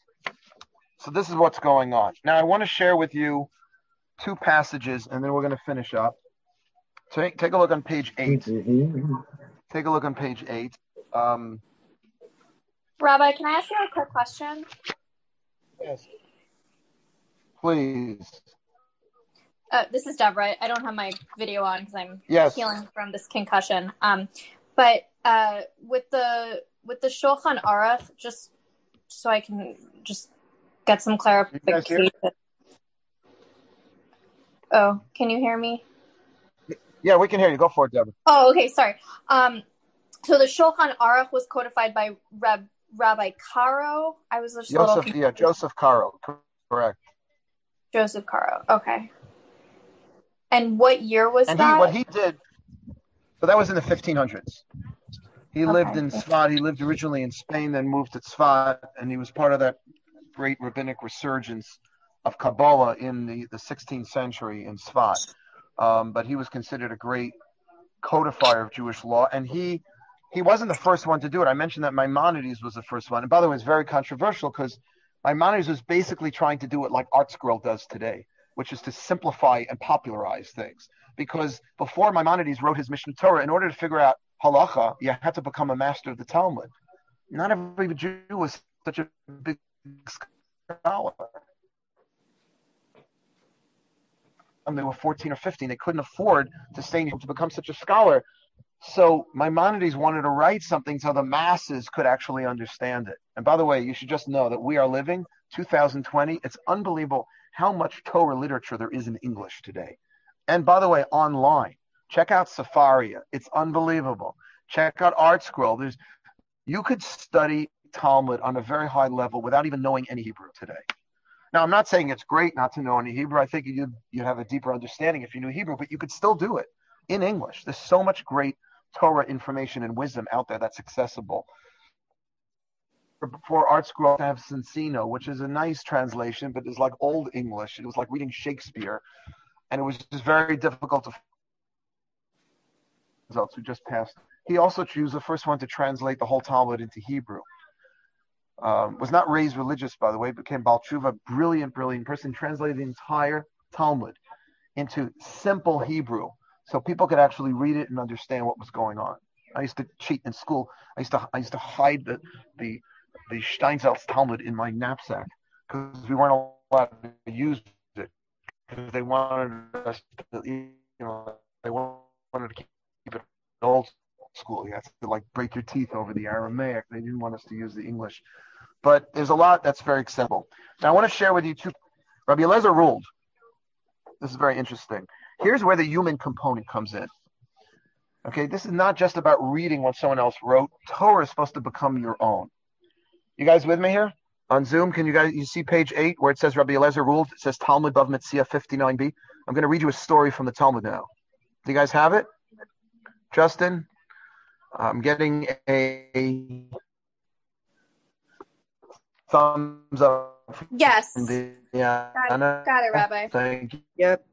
so this is what's going on. Now, I want to share with you two passages, and then we're going to finish up. Take, take a look on page eight. Take a look on page eight. Um, Rabbi, can I ask you a quick question? Yes. Please. Uh, this is Deborah. I don't have my video on because I'm Yes. healing from this concussion. Um, but uh, with the with the Shulchan Aruch, just so I can just get some clarification. Oh, can you hear me? Yeah, we can hear you. Go for it, Deborah. Oh, okay. Sorry. Um, so the Shulchan Aruch was codified by Reb, Rabbi Caro. I was just a little Joseph, confused. yeah, Joseph Caro, correct. Joseph Caro. Okay. And what year was And that? he, what he did, so that was in the fifteen hundreds. He Okay. lived in Tzfat. He lived originally in Spain, then moved to Tzfat, and he was part of that great rabbinic resurgence of Kabbalah in the, the sixteenth century in Tzfat. Um, but he was considered a great codifier of Jewish law, and he he wasn't the first one to do it. I mentioned that Maimonides was the first one, and by the way, it's very controversial because Maimonides was basically trying to do what like ArtScroll does today, which is to simplify and popularize things. Because before Maimonides wrote his Mishneh Torah, in order to figure out halacha, you had to become a master of the Talmud. Not every Jew was such a big scholar. And they were fourteen or fifteen. They couldn't afford to stay to become such a scholar. So Maimonides wanted to write something so the masses could actually understand it. And by the way, you should just know that we are living two thousand twenty. It's unbelievable how much Torah literature there is in English today. And by the way, online, check out Sefaria. It's unbelievable. Check out ArtScroll. There's, you could study Talmud on a very high level without even knowing any Hebrew today. Now, I'm not saying it's great not to know any Hebrew. I think you'd, you'd have a deeper understanding if you knew Hebrew, but you could still do it in English. There's so much great Torah information and wisdom out there that's accessible. For ArtScroll, I have Cincino, which is a nice translation, but it's like old English. It was like reading Shakespeare, and it was just very difficult to results who just passed. He also was the first one to translate the whole Talmud into Hebrew. Um, was not raised religious, by the way, became Baal Tshuva, brilliant, brilliant person, translated the entire Talmud into simple Hebrew, so people could actually read it and understand what was going on. I used to cheat in school. I used to I used to hide the the, the Steinsaltz Talmud in my knapsack because we weren't allowed to use it because they wanted us to, you know, they wanted to keep it old school. You had to like break your teeth over the Aramaic. They didn't want us to use the English. But there's a lot that's very simple. Now I want to share with you two. Rabbi Eliezer ruled. This is very interesting. Here's where the human component comes in. Okay, this is not just about reading what someone else wrote. Torah is supposed to become your own. You guys with me here? On Zoom, can you guys, you see page eight where it says Rabbi Eliezer ruled? It says Talmud Bav Metzia fifty-nine b. I'm going to read you a story from the Talmud now. Do you guys have it? Justin? I'm getting a thumbs up. Yes. Yeah. Got it, got it, Rabbi. Thank you. Yep.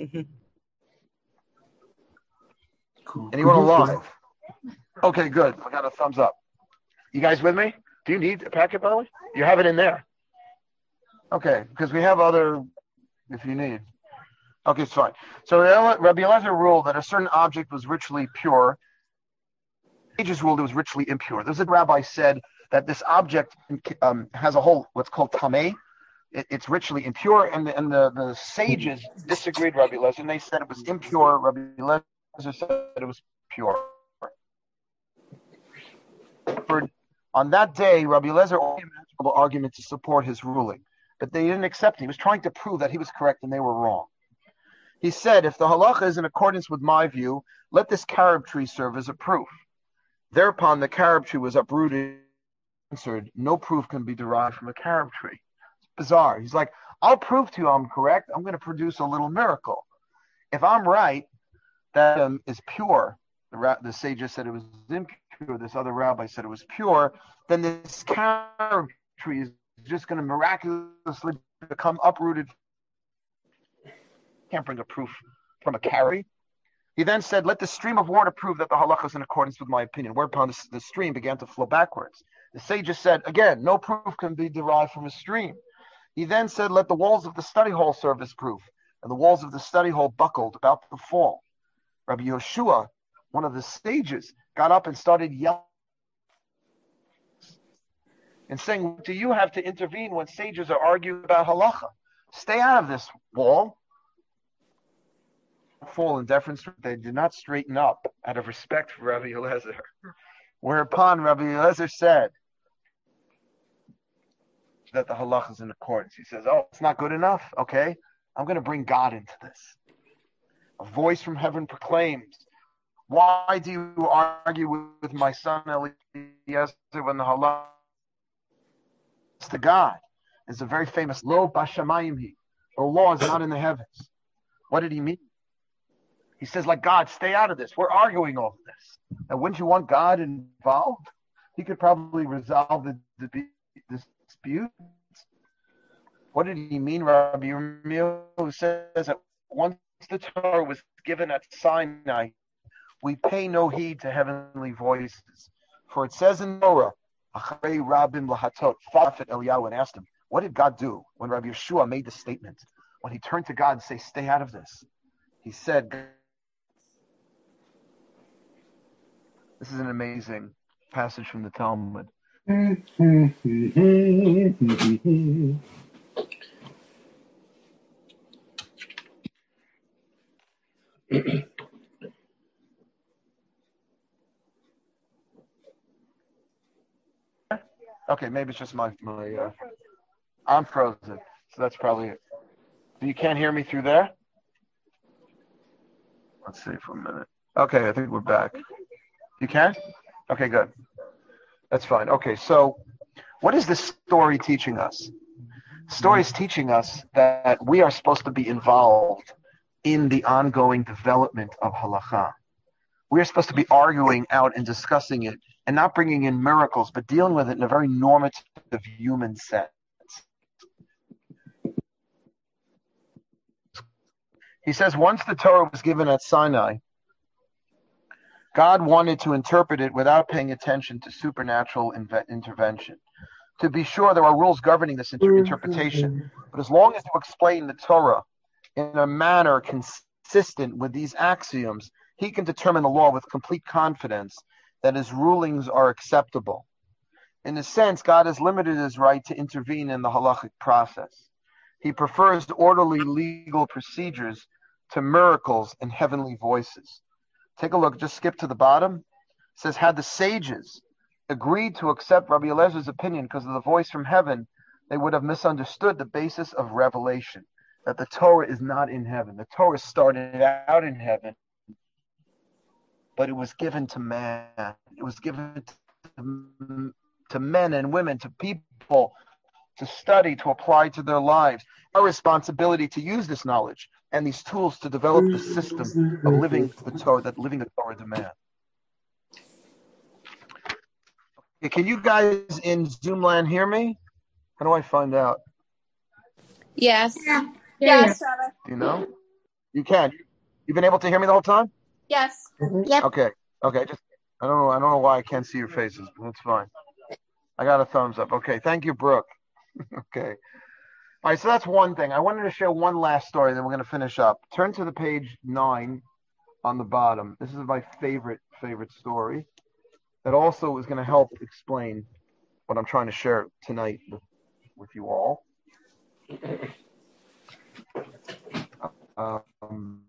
Anyone alive? Okay, good. I got a thumbs up. You guys with me? Do you need a packet, by the way? You have it in there. Okay, because we have other, if you need. Okay, it's fine. So Rabbi Eliezer ruled that a certain object was ritually pure. Sages ruled it was ritually impure. There's a rabbi said that this object um, has a whole, what's called tameh. It, it's ritually impure, and the, and the, the sages disagreed, Rabbi Eliezer, and they said it was impure. Rabbi Eliezer said it was pure. For, on that day, Rabbi Eliezer offered a magical argument to support his ruling, but they didn't accept it. He was trying to prove that he was correct and they were wrong. He said, if the halacha is in accordance with my view, let this carob tree serve as a proof. Thereupon the carob tree was uprooted. Answered, no proof can be derived from a carob tree. It's bizarre. He's like, I'll prove to you I'm correct. I'm going to produce a little miracle. If I'm right, that um, is pure. The, ra- the sages said it was impure. This other rabbi said it was pure. Then this carob tree is just going to miraculously become uprooted. Can't bring a proof from a carob. He then said, let the stream of water prove that the halacha is in accordance with my opinion. Whereupon the, the stream began to flow backwards. The sages said, again, no proof can be derived from a stream. He then said, let the walls of the study hall serve as proof. And the walls of the study hall buckled, about to fall. Rabbi Yoshua, one of the sages, got up and started yelling. and saying, what do you have to intervene when sages are arguing about halacha? Stay out of this, wall. Fall in deference, they did not straighten up out of respect for Rabbi Eliezer. Whereupon Rabbi Eliezer said that the halacha is in accordance. He says, oh, it's not good enough? Okay, I'm going to bring God into this. A voice from heaven proclaims, why do you argue with my son Eliezer when the halacha is to God? It's a very famous, lo bashamayim hi. The law is not in the heavens. What did he mean? He says, like, God, stay out of this. We're arguing over this. And wouldn't you want God involved? He could probably resolve the, the dispute. What did he mean, Rabbi Yirmiyah, who says that once the Torah was given at Sinai, we pay no heed to heavenly voices. For it says in Torah, Acharei Rabim Lahatot, Prophet Eliyahu, and asked him, what did God do when Rabbi Yeshua made this statement? When he turned to God and said, stay out of this. He said, this is an amazing passage from the Talmud. Okay, maybe it's just my, my uh, I'm frozen, so that's probably it. So you can't hear me through there? Let's see for a minute. Okay, I think we're back. You can? Okay, good. That's fine. Okay, so what is this story teaching us? The story is teaching us that we are supposed to be involved in the ongoing development of halakha. We are supposed to be arguing out and discussing it and not bringing in miracles, but dealing with it in a very normative human sense. He says once the Torah was given at Sinai, God wanted to interpret it without paying attention to supernatural inve- intervention. To be sure, there are rules governing this inter- interpretation, but as long as you explain the Torah in a manner consistent with these axioms, he can determine the law with complete confidence that his rulings are acceptable. In a sense, God has limited his right to intervene in the halachic process. He prefers orderly legal procedures to miracles and heavenly voices. Take a look, just skip to the bottom. It says, had the sages agreed to accept Rabbi Eliezer's opinion because of the voice from heaven, they would have misunderstood the basis of revelation, that the Torah is not in heaven. The Torah started out in heaven, but it was given to man. It was given to, to men and women, to people, to study, to apply to their lives. Our responsibility to use this knowledge and these tools to develop the system of living the Torah, that living the Torah demands. Okay, can you guys in Zoom land hear me? How do I find out? Yes. Yeah. Yes, Rabbi. Do you know? You can. You've been able to hear me the whole time? Yes. Yep. Okay. Okay. Just I don't know. I don't know why I can't see your faces, but that's fine. I got a thumbs up. Okay. Thank you, Brooke. Okay. All right. So that's one thing. I wanted to share one last story, then we're going to finish up. Turn to the page nine on the bottom. This is my favorite favorite story. That also is going to help explain what I'm trying to share tonight with, with you all. Um,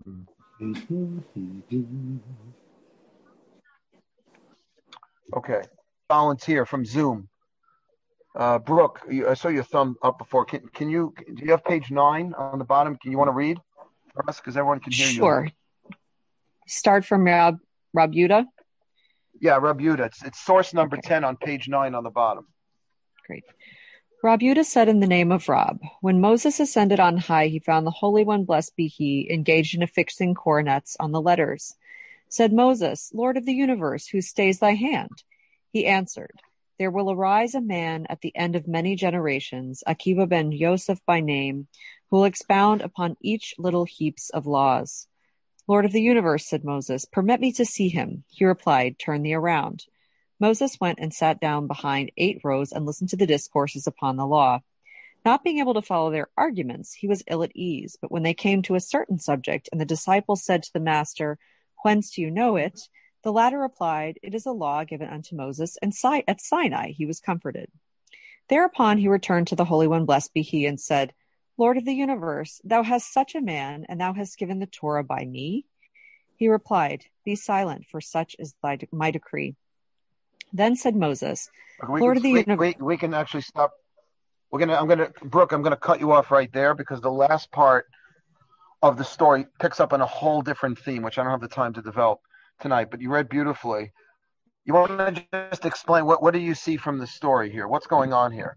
okay. Volunteer from Zoom. Uh, Brooke, you, I saw your thumb up before. Can, can you, do you have page nine on the bottom? Can you want to read for us? Because everyone can hear you. Sure. Start from Rab, Rab Yudah. Yeah, Rab Yudah. It's, it's source number ten on page nine on the bottom. Great. Rab Yudah said in the name of Rab, when Moses ascended on high, he found the Holy One, blessed be he, engaged in affixing coronets on the letters. Said Moses, Lord of the universe, who stays thy hand? He answered, there will arise a man at the end of many generations, Akiva ben Yosef by name, who will expound upon each little heaps of laws. Lord of the universe, said Moses, permit me to see him. He replied, turn thee around. Moses went and sat down behind eight rows and listened to the discourses upon the law. Not being able to follow their arguments, he was ill at ease. But when they came to a certain subject, and the disciples said to the master, whence do you know it? The latter replied, it is a law given unto Moses, and at Sinai he was comforted. Thereupon he returned to the Holy One, blessed be he, and said, Lord of the universe, thou hast such a man, and thou hast given the Torah by me? He replied, Be silent, for such is thy, my decree. Then said Moses, we Lord can, of the we, universe... we, we can actually stop. We're gonna. I'm gonna, Brooke. I'm gonna cut you off right there because the last part of the story picks up on a whole different theme, which I don't have the time to develop tonight. But you read beautifully. You want to just explain what what do you see from the story here? What's going on here?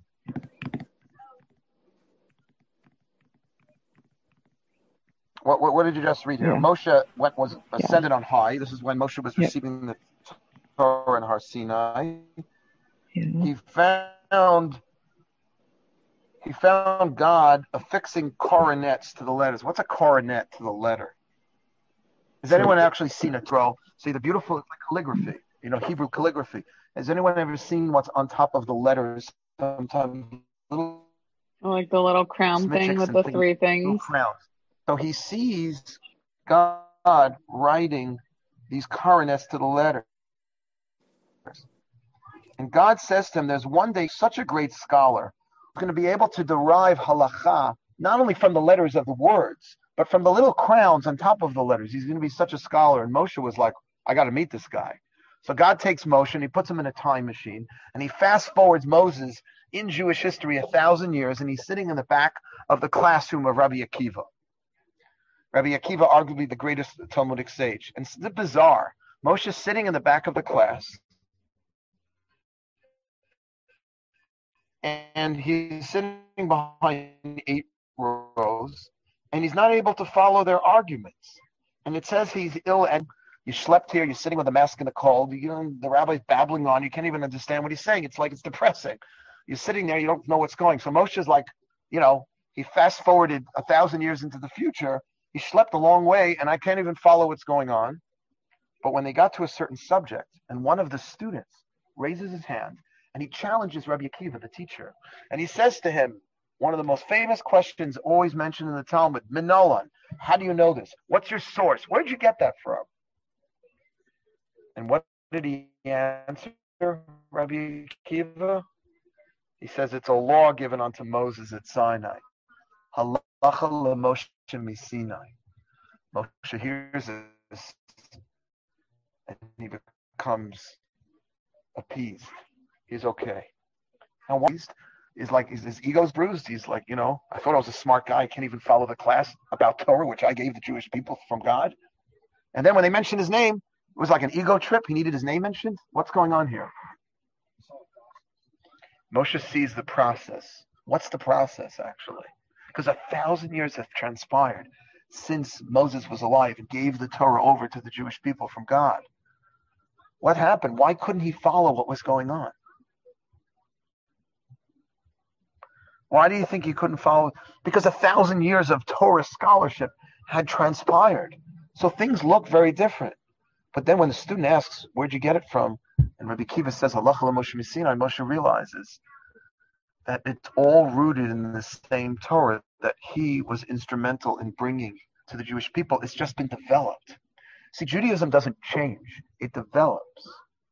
What what, what did you just read here? Yeah. Moshe went was ascended Yeah. on high. This is when Moshe was Yep. receiving the Torah in Har Sinai. Yeah. He found he found God affixing coronets to the letters. What's a coronet to the letter? Has anyone actually seen a throw? See the beautiful like calligraphy, you know, Hebrew calligraphy. Has anyone ever seen what's on top of the letters? Sometimes little Like the little crown thing smidgets with and the things, three little things. crowns. So he sees God writing these coronets to the letters. And God says to him, there's one day such a great scholar who's going to be able to derive halakha, not only from the letters of the words, but from the little crowns on top of the letters. He's going to be such a scholar. And Moshe was like, I got to meet this guy. So God takes Moshe and he puts him in a time machine and he fast forwards Moses in Jewish history a thousand years, and he's sitting in the back of the classroom of Rabbi Akiva. Rabbi Akiva, arguably the greatest Talmudic sage. And it's bizarre. Moshe's sitting in the back of the class, and he's sitting behind eight rows, and he's not able to follow their arguments. And it says he's ill, and you slept here, you're sitting with a mask in the cold, you know, the rabbi's babbling on, you can't even understand what he's saying. It's like it's depressing. You're sitting there, you don't know what's going. So Moshe's like, you know, he fast forwarded a thousand years into the future. He slept a long way, and I can't even follow what's going on. But when they got to a certain subject, and one of the students raises his hand, and he challenges Rabbi Akiva, the teacher, and he says to him, one of the most famous questions always mentioned in the Talmud, Minolan, how do you know this? What's your source? Where did you get that from? And what did he answer, Rabbi Akiva? He says it's a law given unto Moses at Sinai. Halacha leMoshe miSinai. Moshe hears this, and he becomes appeased. He's okay. And what he's is like his, his ego's bruised. He's like, you know, I thought I was a smart guy. I can't even follow the class about Torah, which I gave the Jewish people from God. And then when they mentioned his name, it was like an ego trip. He needed his name mentioned. What's going on here? Moshe sees the process. What's the process, actually? Because a thousand years have transpired since Moses was alive and gave the Torah over to the Jewish people from God. What happened? Why couldn't he follow what was going on? Why do you think he couldn't follow? Because a thousand years of Torah scholarship had transpired. So things look very different. But then when the student asks, where'd you get it from? And Rabbi Akiva says, Halacha leMoshe miSinai, Moshe realizes that it's all rooted in the same Torah that he was instrumental in bringing to the Jewish people. It's just been developed. See, Judaism doesn't change. It develops.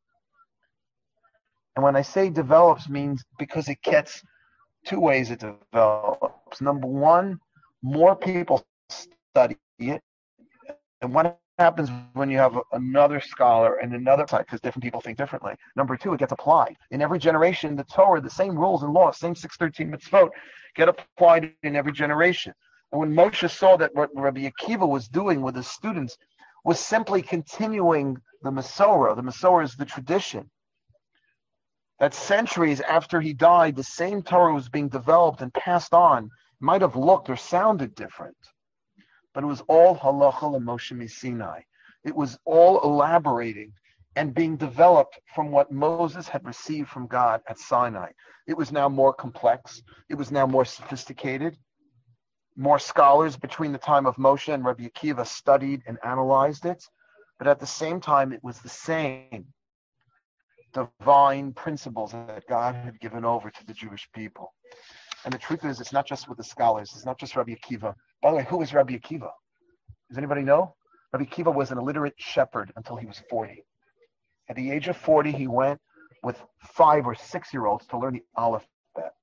And when I say develops, means because it gets two ways it develops. Number one, more people study it. And what happens when you have another scholar and another side, because different people think differently. Number two, it gets applied. In every generation, the Torah, the same rules and laws, same six thirteen mitzvot, get applied in every generation. And when Moshe saw that what Rabbi Akiva was doing with his students was simply continuing the Masorah, the Masorah is the tradition, that centuries after he died, the same Torah was being developed and passed on. It might have looked or sounded different, but it was all halacha leMoshe miSinai. It was all elaborating and being developed from what Moses had received from God at Sinai. It was now more complex. It was now more sophisticated. More scholars between the time of Moshe and Rabbi Akiva studied and analyzed it. But at the same time, it was the same divine principles that God had given over to the Jewish people. And the truth is, it's not just with the scholars. It's not just Rabbi Akiva. By the way, who is Rabbi Akiva? Does anybody know? Rabbi Akiva was an illiterate shepherd until he was forty. At the age of forty, he went with five or six-year-olds to learn the alphabet.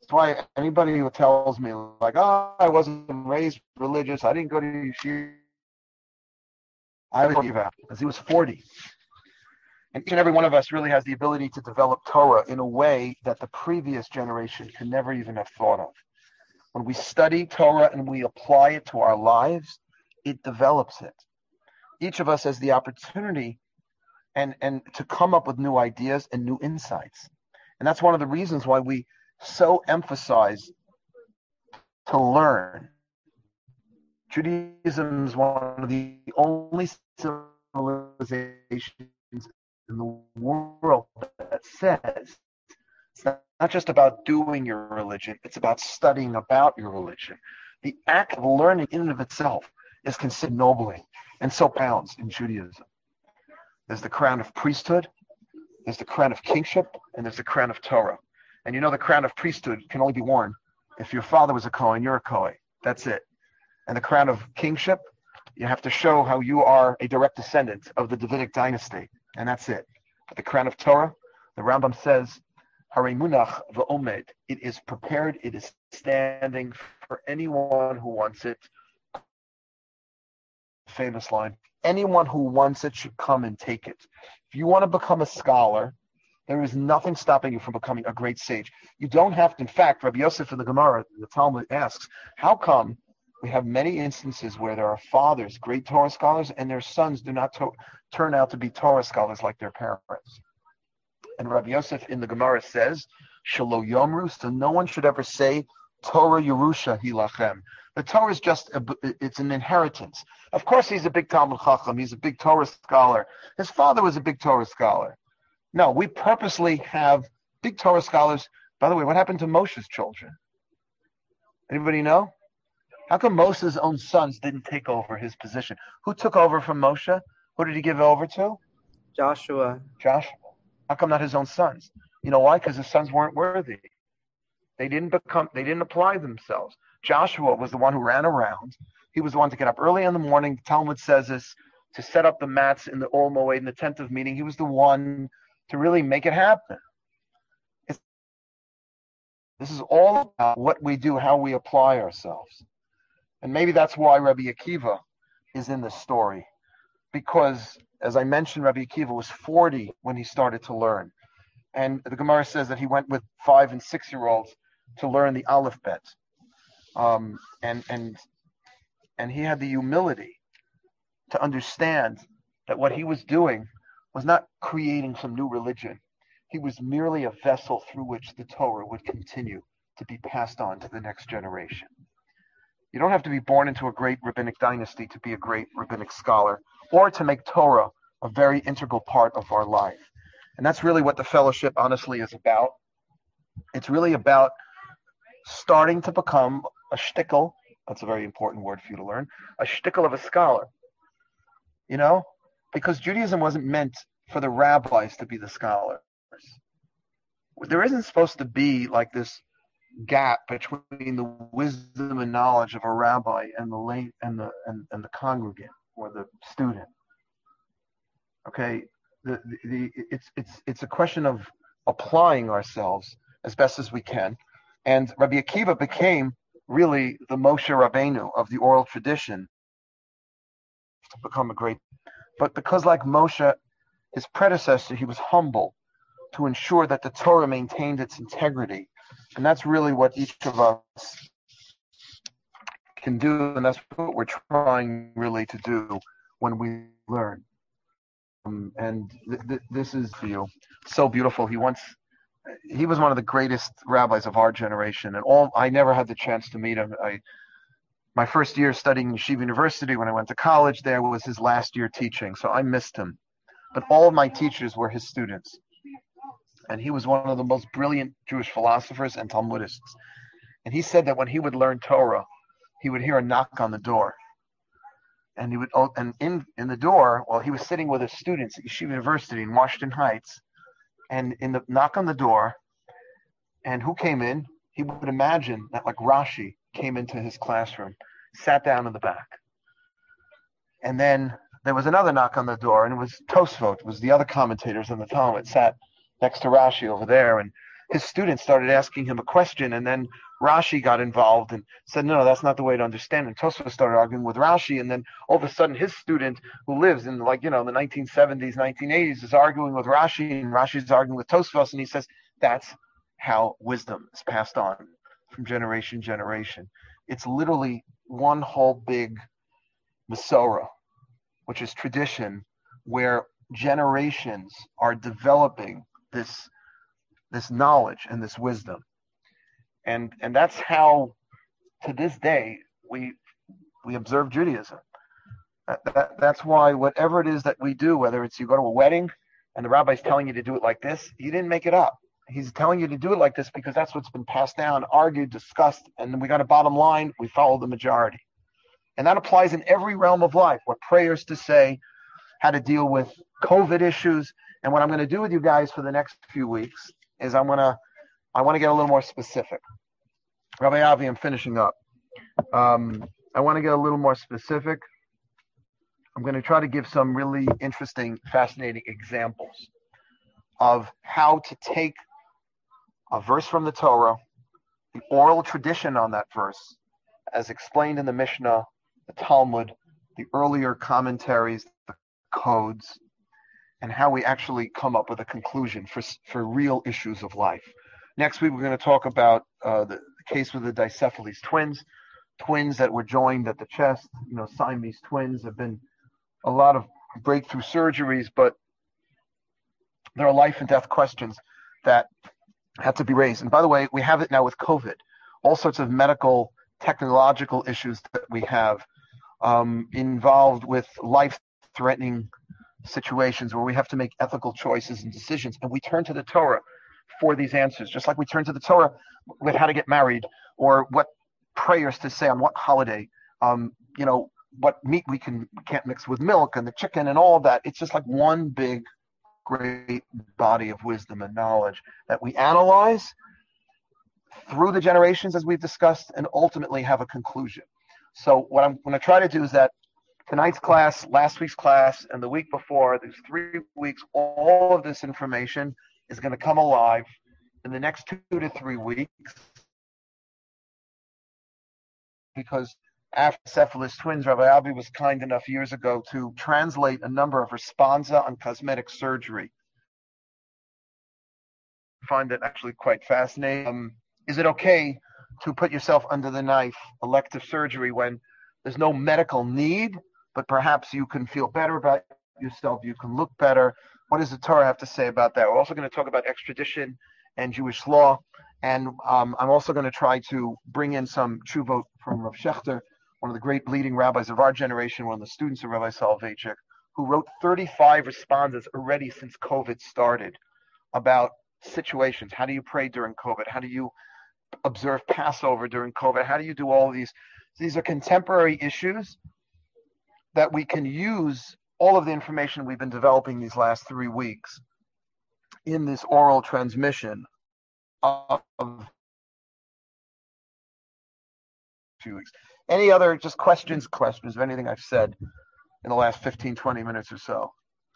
why anybody who tells me, like, oh, I wasn't raised religious, I didn't go to yeshiva, I was because he was forty. And each and every one of us really has the ability to develop Torah in a way that the previous generation could never even have thought of. When we study Torah and we apply it to our lives, it develops it. Each of us has the opportunity and, and to come up with new ideas and new insights. And that's one of the reasons why we so emphasize to learn. Judaism is one of the only civilizations in the world that says it's not just about doing your religion, it's about studying about your religion. The act of learning in and of itself is considered ennobling and so profound in Judaism. There's the crown of priesthood, there's the crown of kingship, and there's the crown of Torah. And you know the crown of priesthood can only be worn if your father was a Kohen, you're a Kohen. That's it. And the crown of kingship, you have to show how you are a direct descendant of the Davidic dynasty. And that's it. But the crown of Torah, the Rambam says, Harei munach v'omed. It is prepared, it is standing for anyone who wants it. Famous line. Anyone who wants it should come and take it. If you want to become a scholar, there is nothing stopping you from becoming a great sage. You don't have to. In fact, Rabbi Yosef in the Gemara, the Talmud asks, how come we have many instances where there are fathers, great Torah scholars, and their sons do not to- turn out to be Torah scholars like their parents? And Rabbi Yosef in the Gemara says, Shelo Yomru, so no one should ever say, Torah Yerusha Hilachem. The Torah is just, a, it's an inheritance. Of course he's a big Talmud Chacham, he's a big Torah scholar. His father was a big Torah scholar. No, we purposely have big Torah scholars. By the way, what happened to Moshe's children? Anybody know? How come Moshe's own sons didn't take over his position? Who took over from Moshe? Who did he give over to? Joshua. Joshua. How come not his own sons? You know why? Because his sons weren't worthy. They didn't become. They didn't apply themselves. Joshua was the one who ran around. He was the one to get up early in the morning. The Talmud says this, to set up the mats in the Ol Moed in the tent of meeting. He was the one to really make it happen. It's, this is all about what we do, how we apply ourselves. And maybe that's why Rabbi Akiva is in this story. Because, as I mentioned, Rabbi Akiva was forty when he started to learn. And the Gemara says that he went with five and six-year-olds to learn the Aleph Bet. Um, and, and, and he had the humility to understand that what he was doing was not creating some new religion. He was merely a vessel through which the Torah would continue to be passed on to the next generation. You don't have to be born into a great rabbinic dynasty to be a great rabbinic scholar or to make Torah a very integral part of our life. And that's really what the fellowship honestly is about. It's really about starting to become a shtickle. That's a very important word for you to learn. A shtickle of a scholar. You know, because Judaism wasn't meant for the rabbis to be the scholars. There isn't supposed to be like this gap between the wisdom and knowledge of a rabbi and the lay and the and, and the congregant or the student. Okay, the, the, the it's it's it's a question of applying ourselves as best as we can. And Rabbi Akiva became really the Moshe Rabbeinu of the oral tradition to become a great. But because like Moshe, his predecessor, he was humble to ensure that the Torah maintained its integrity. And that's really what each of us can do, and that's what we're trying really to do when we learn. Um, and th- th- this is for you. So beautiful. He once, he was one of the greatest rabbis of our generation, and all I never had the chance to meet him. I, my first year studying Yeshiva University, when I went to college there, was his last year teaching, so I missed him. But all of my teachers were his students. And he was one of the most brilliant Jewish philosophers and Talmudists. And he said that when he would learn Torah, he would hear a knock on the door. And he would, and in, in the door, well, he was sitting with his students at Yeshiva University in Washington Heights. And in the knock on the door, and who came in? He would imagine that like Rashi came into his classroom, sat down in the back. And then there was another knock on the door, and it was Tosfot, it was the other commentators in the Talmud, sat next to Rashi over there. And his students started asking him a question, and then Rashi got involved and said, no, no, that's not the way to understand. And Tosfos started arguing with Rashi, and then all of a sudden his student who lives in like, you know, the nineteen seventies, nineteen eighties is arguing with Rashi, and Rashi's arguing with Tosfos, and he says, that's how wisdom is passed on from generation to generation. It's literally one whole big Masorah, which is tradition, where generations are developing this this knowledge and this wisdom. And and that's how, to this day, we we observe Judaism. That, that, that's why whatever it is that we do, whether it's you go to a wedding and the rabbi's telling you to do it like this, he didn't make it up. He's telling you to do it like this because that's what's been passed down, argued, discussed, and then we got a bottom line, we follow the majority. And that applies in every realm of life, what prayers to say, how to deal with COVID issues. And what I'm going to do with you guys for the next few weeks is I'm going to, I want to get a little more specific. Rabbi Avi, I'm finishing up. Um, I want to get a little more specific. I'm going to try to give some really interesting, fascinating examples of how to take a verse from the Torah, the oral tradition on that verse, as explained in the Mishnah, the Talmud, the earlier commentaries, the codes, and how we actually come up with a conclusion for for real issues of life. Next week, we're going to talk about uh, the, the case with the Dicephalese twins, twins that were joined at the chest. You know, Siamese twins have been a lot of breakthrough surgeries, but there are life and death questions that have to be raised. And by the way, we have it now with COVID, all sorts of medical, technological issues that we have um, involved with life-threatening situations where we have to make ethical choices and decisions. And we turn to the Torah for these answers, just like we turn to the Torah with how to get married or what prayers to say on what holiday, um, you know, what meat we can we can't mix with milk and the chicken and all of that. It's just like one big, great body of wisdom and knowledge that we analyze through the generations, as we've discussed, and ultimately have a conclusion. So what I'm going to try to do is that tonight's class, last week's class, and the week before, these three weeks, all of this information is going to come alive in the next two to three weeks, because after Cephalus twins, Rabbi Avi was kind enough years ago to translate a number of responsa on cosmetic surgery. I find it actually quite fascinating. Um, is it okay to put yourself under the knife, elective surgery, when there's no medical need, but perhaps you can feel better about yourself, you can look better? What does the Torah have to say about that? We're also going to talk about extradition and Jewish law, and um, I'm also going to try to bring in some tshuvot from Rav Shechter, one of the great leading rabbis of our generation, one of the students of Rabbi Soloveitchik, who wrote thirty-five responses already since COVID started about situations. How do you pray during COVID? How do you observe Passover during COVID? How do you do all of these? These are contemporary issues that we can use all of the information we've been developing these last three weeks in this oral transmission of two weeks. Any other just questions, questions of anything I've said in the last fifteen, twenty minutes or so?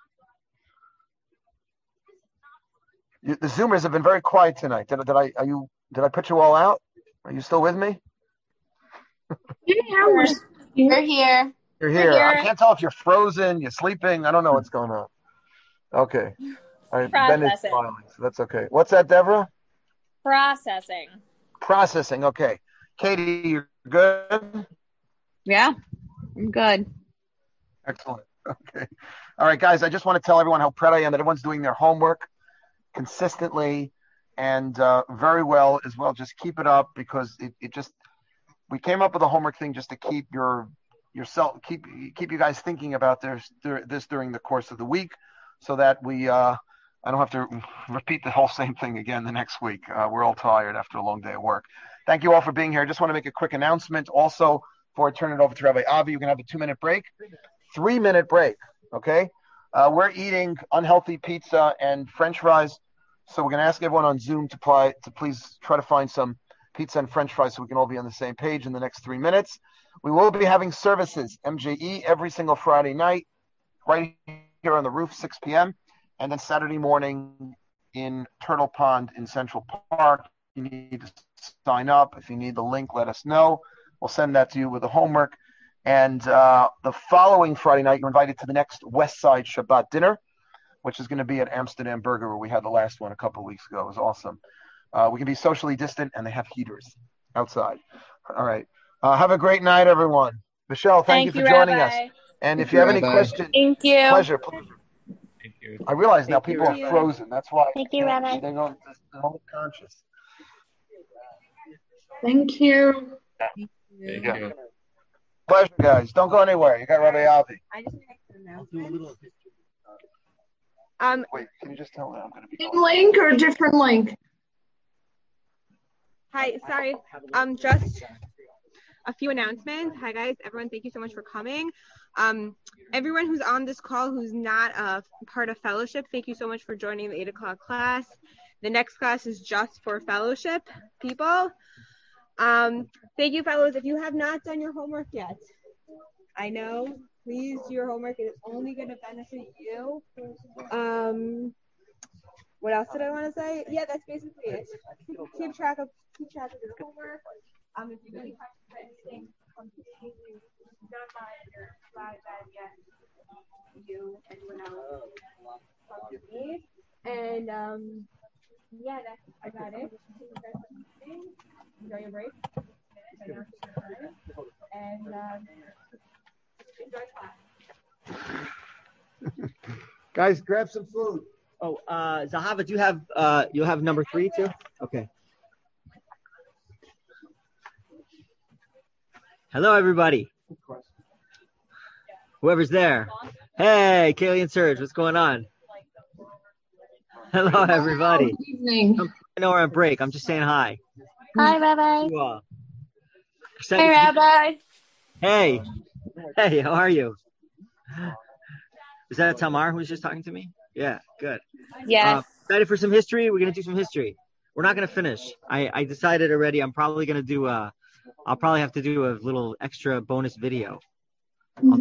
You, the Zoomers have been very quiet tonight. Did, did I are you did I put you all out? Are you still with me? Yeah, we're, we're here. You're here. We're here. I can't tell if you're frozen, you're sleeping. I don't know what's going on. Okay. All right. Ben is smiling, so that's okay. What's that, Deborah? Processing. Processing. Okay. Katie, you're good? Yeah, I'm good. Excellent. Okay. All right, guys, I just want to tell everyone how proud I am that everyone's doing their homework consistently and uh, very well as well. Just keep it up, because it, it just, we came up with a homework thing just to keep your yourself, keep keep you guys thinking about this, this during the course of the week, so that we, uh, I don't have to repeat the whole same thing again the next week. Uh, we're all tired after a long day of work. Thank you all for being here. I just want to make a quick announcement also before I turn it over to Rabbi Avi. You're going to have a two-minute break. Three-minute break, okay? Uh, we're eating unhealthy pizza and French fries, so we're going to ask everyone on Zoom to, ply, to please try to find some pizza and French fries so we can all be on the same page in the next three minutes. We will be having services, M J E, every single Friday night, right here on the roof, six p.m., and then Saturday morning, in Turtle Pond in Central Park. You need to sign up. If you need the link, let us know. We'll send that to you with the homework. And uh, the following Friday night, you're invited to the next West Side Shabbat dinner, which is going to be at Amsterdam Burger, where we had the last one a couple of weeks ago. It was awesome. Uh, we can be socially distant, and they have heaters outside. All right. Uh, have a great night, everyone. Michelle, thank, Thank you for you, joining Rabbi. us. And Thank if you you, have any Rabbi. questions, Thank you. pleasure, pleasure. Thank you. I realize now Thank you, people are Rabbi. frozen. That's why Thank you, Rabbi. they don't they're not conscious. Thank you. Thank Yeah. you. Pleasure, guys. Don't go anywhere. You got Rabbi Avi. I just make an announcement. Um, Wait, can you just tell me I'm going to be Same going? link or a different link? hi, sorry. Um, just a few announcements. Hi guys, everyone. Thank you so much for coming. Um, everyone who's on this call who's not a part of fellowship, thank you so much for joining the eight o'clock class. The next class is just for fellowship people. Um, thank you, fellows. If you have not done your homework yet, I know, please do your homework. It's only going to benefit you. Um, what else did I want to say? Yeah, that's basically it. Keep track of keep track of your homework. Um, if you really have to put anything on the page, not by your slide that yet, you anyone else from your need. And um, yeah, that's about it. Enjoy your break. And um, enjoy class. Guys, grab some food. Oh, uh, Zahava, do you have uh, you'll have number three too? Okay. Hello, everybody. Whoever's there. Hey, Kaylee and Serge, what's going on? Hello, everybody. Good evening. I know we're on break. I'm just saying hi. Hi, Rabbi. You all. Hey, Rabbi. Hey. Hey, how are you? Is that Tamar who was just talking to me? Yeah, good. Yes. Uh, excited for some history? We're going to do some history. We're not going to finish. I, I decided already I'm probably going to do a, I'll probably have to do a little extra bonus video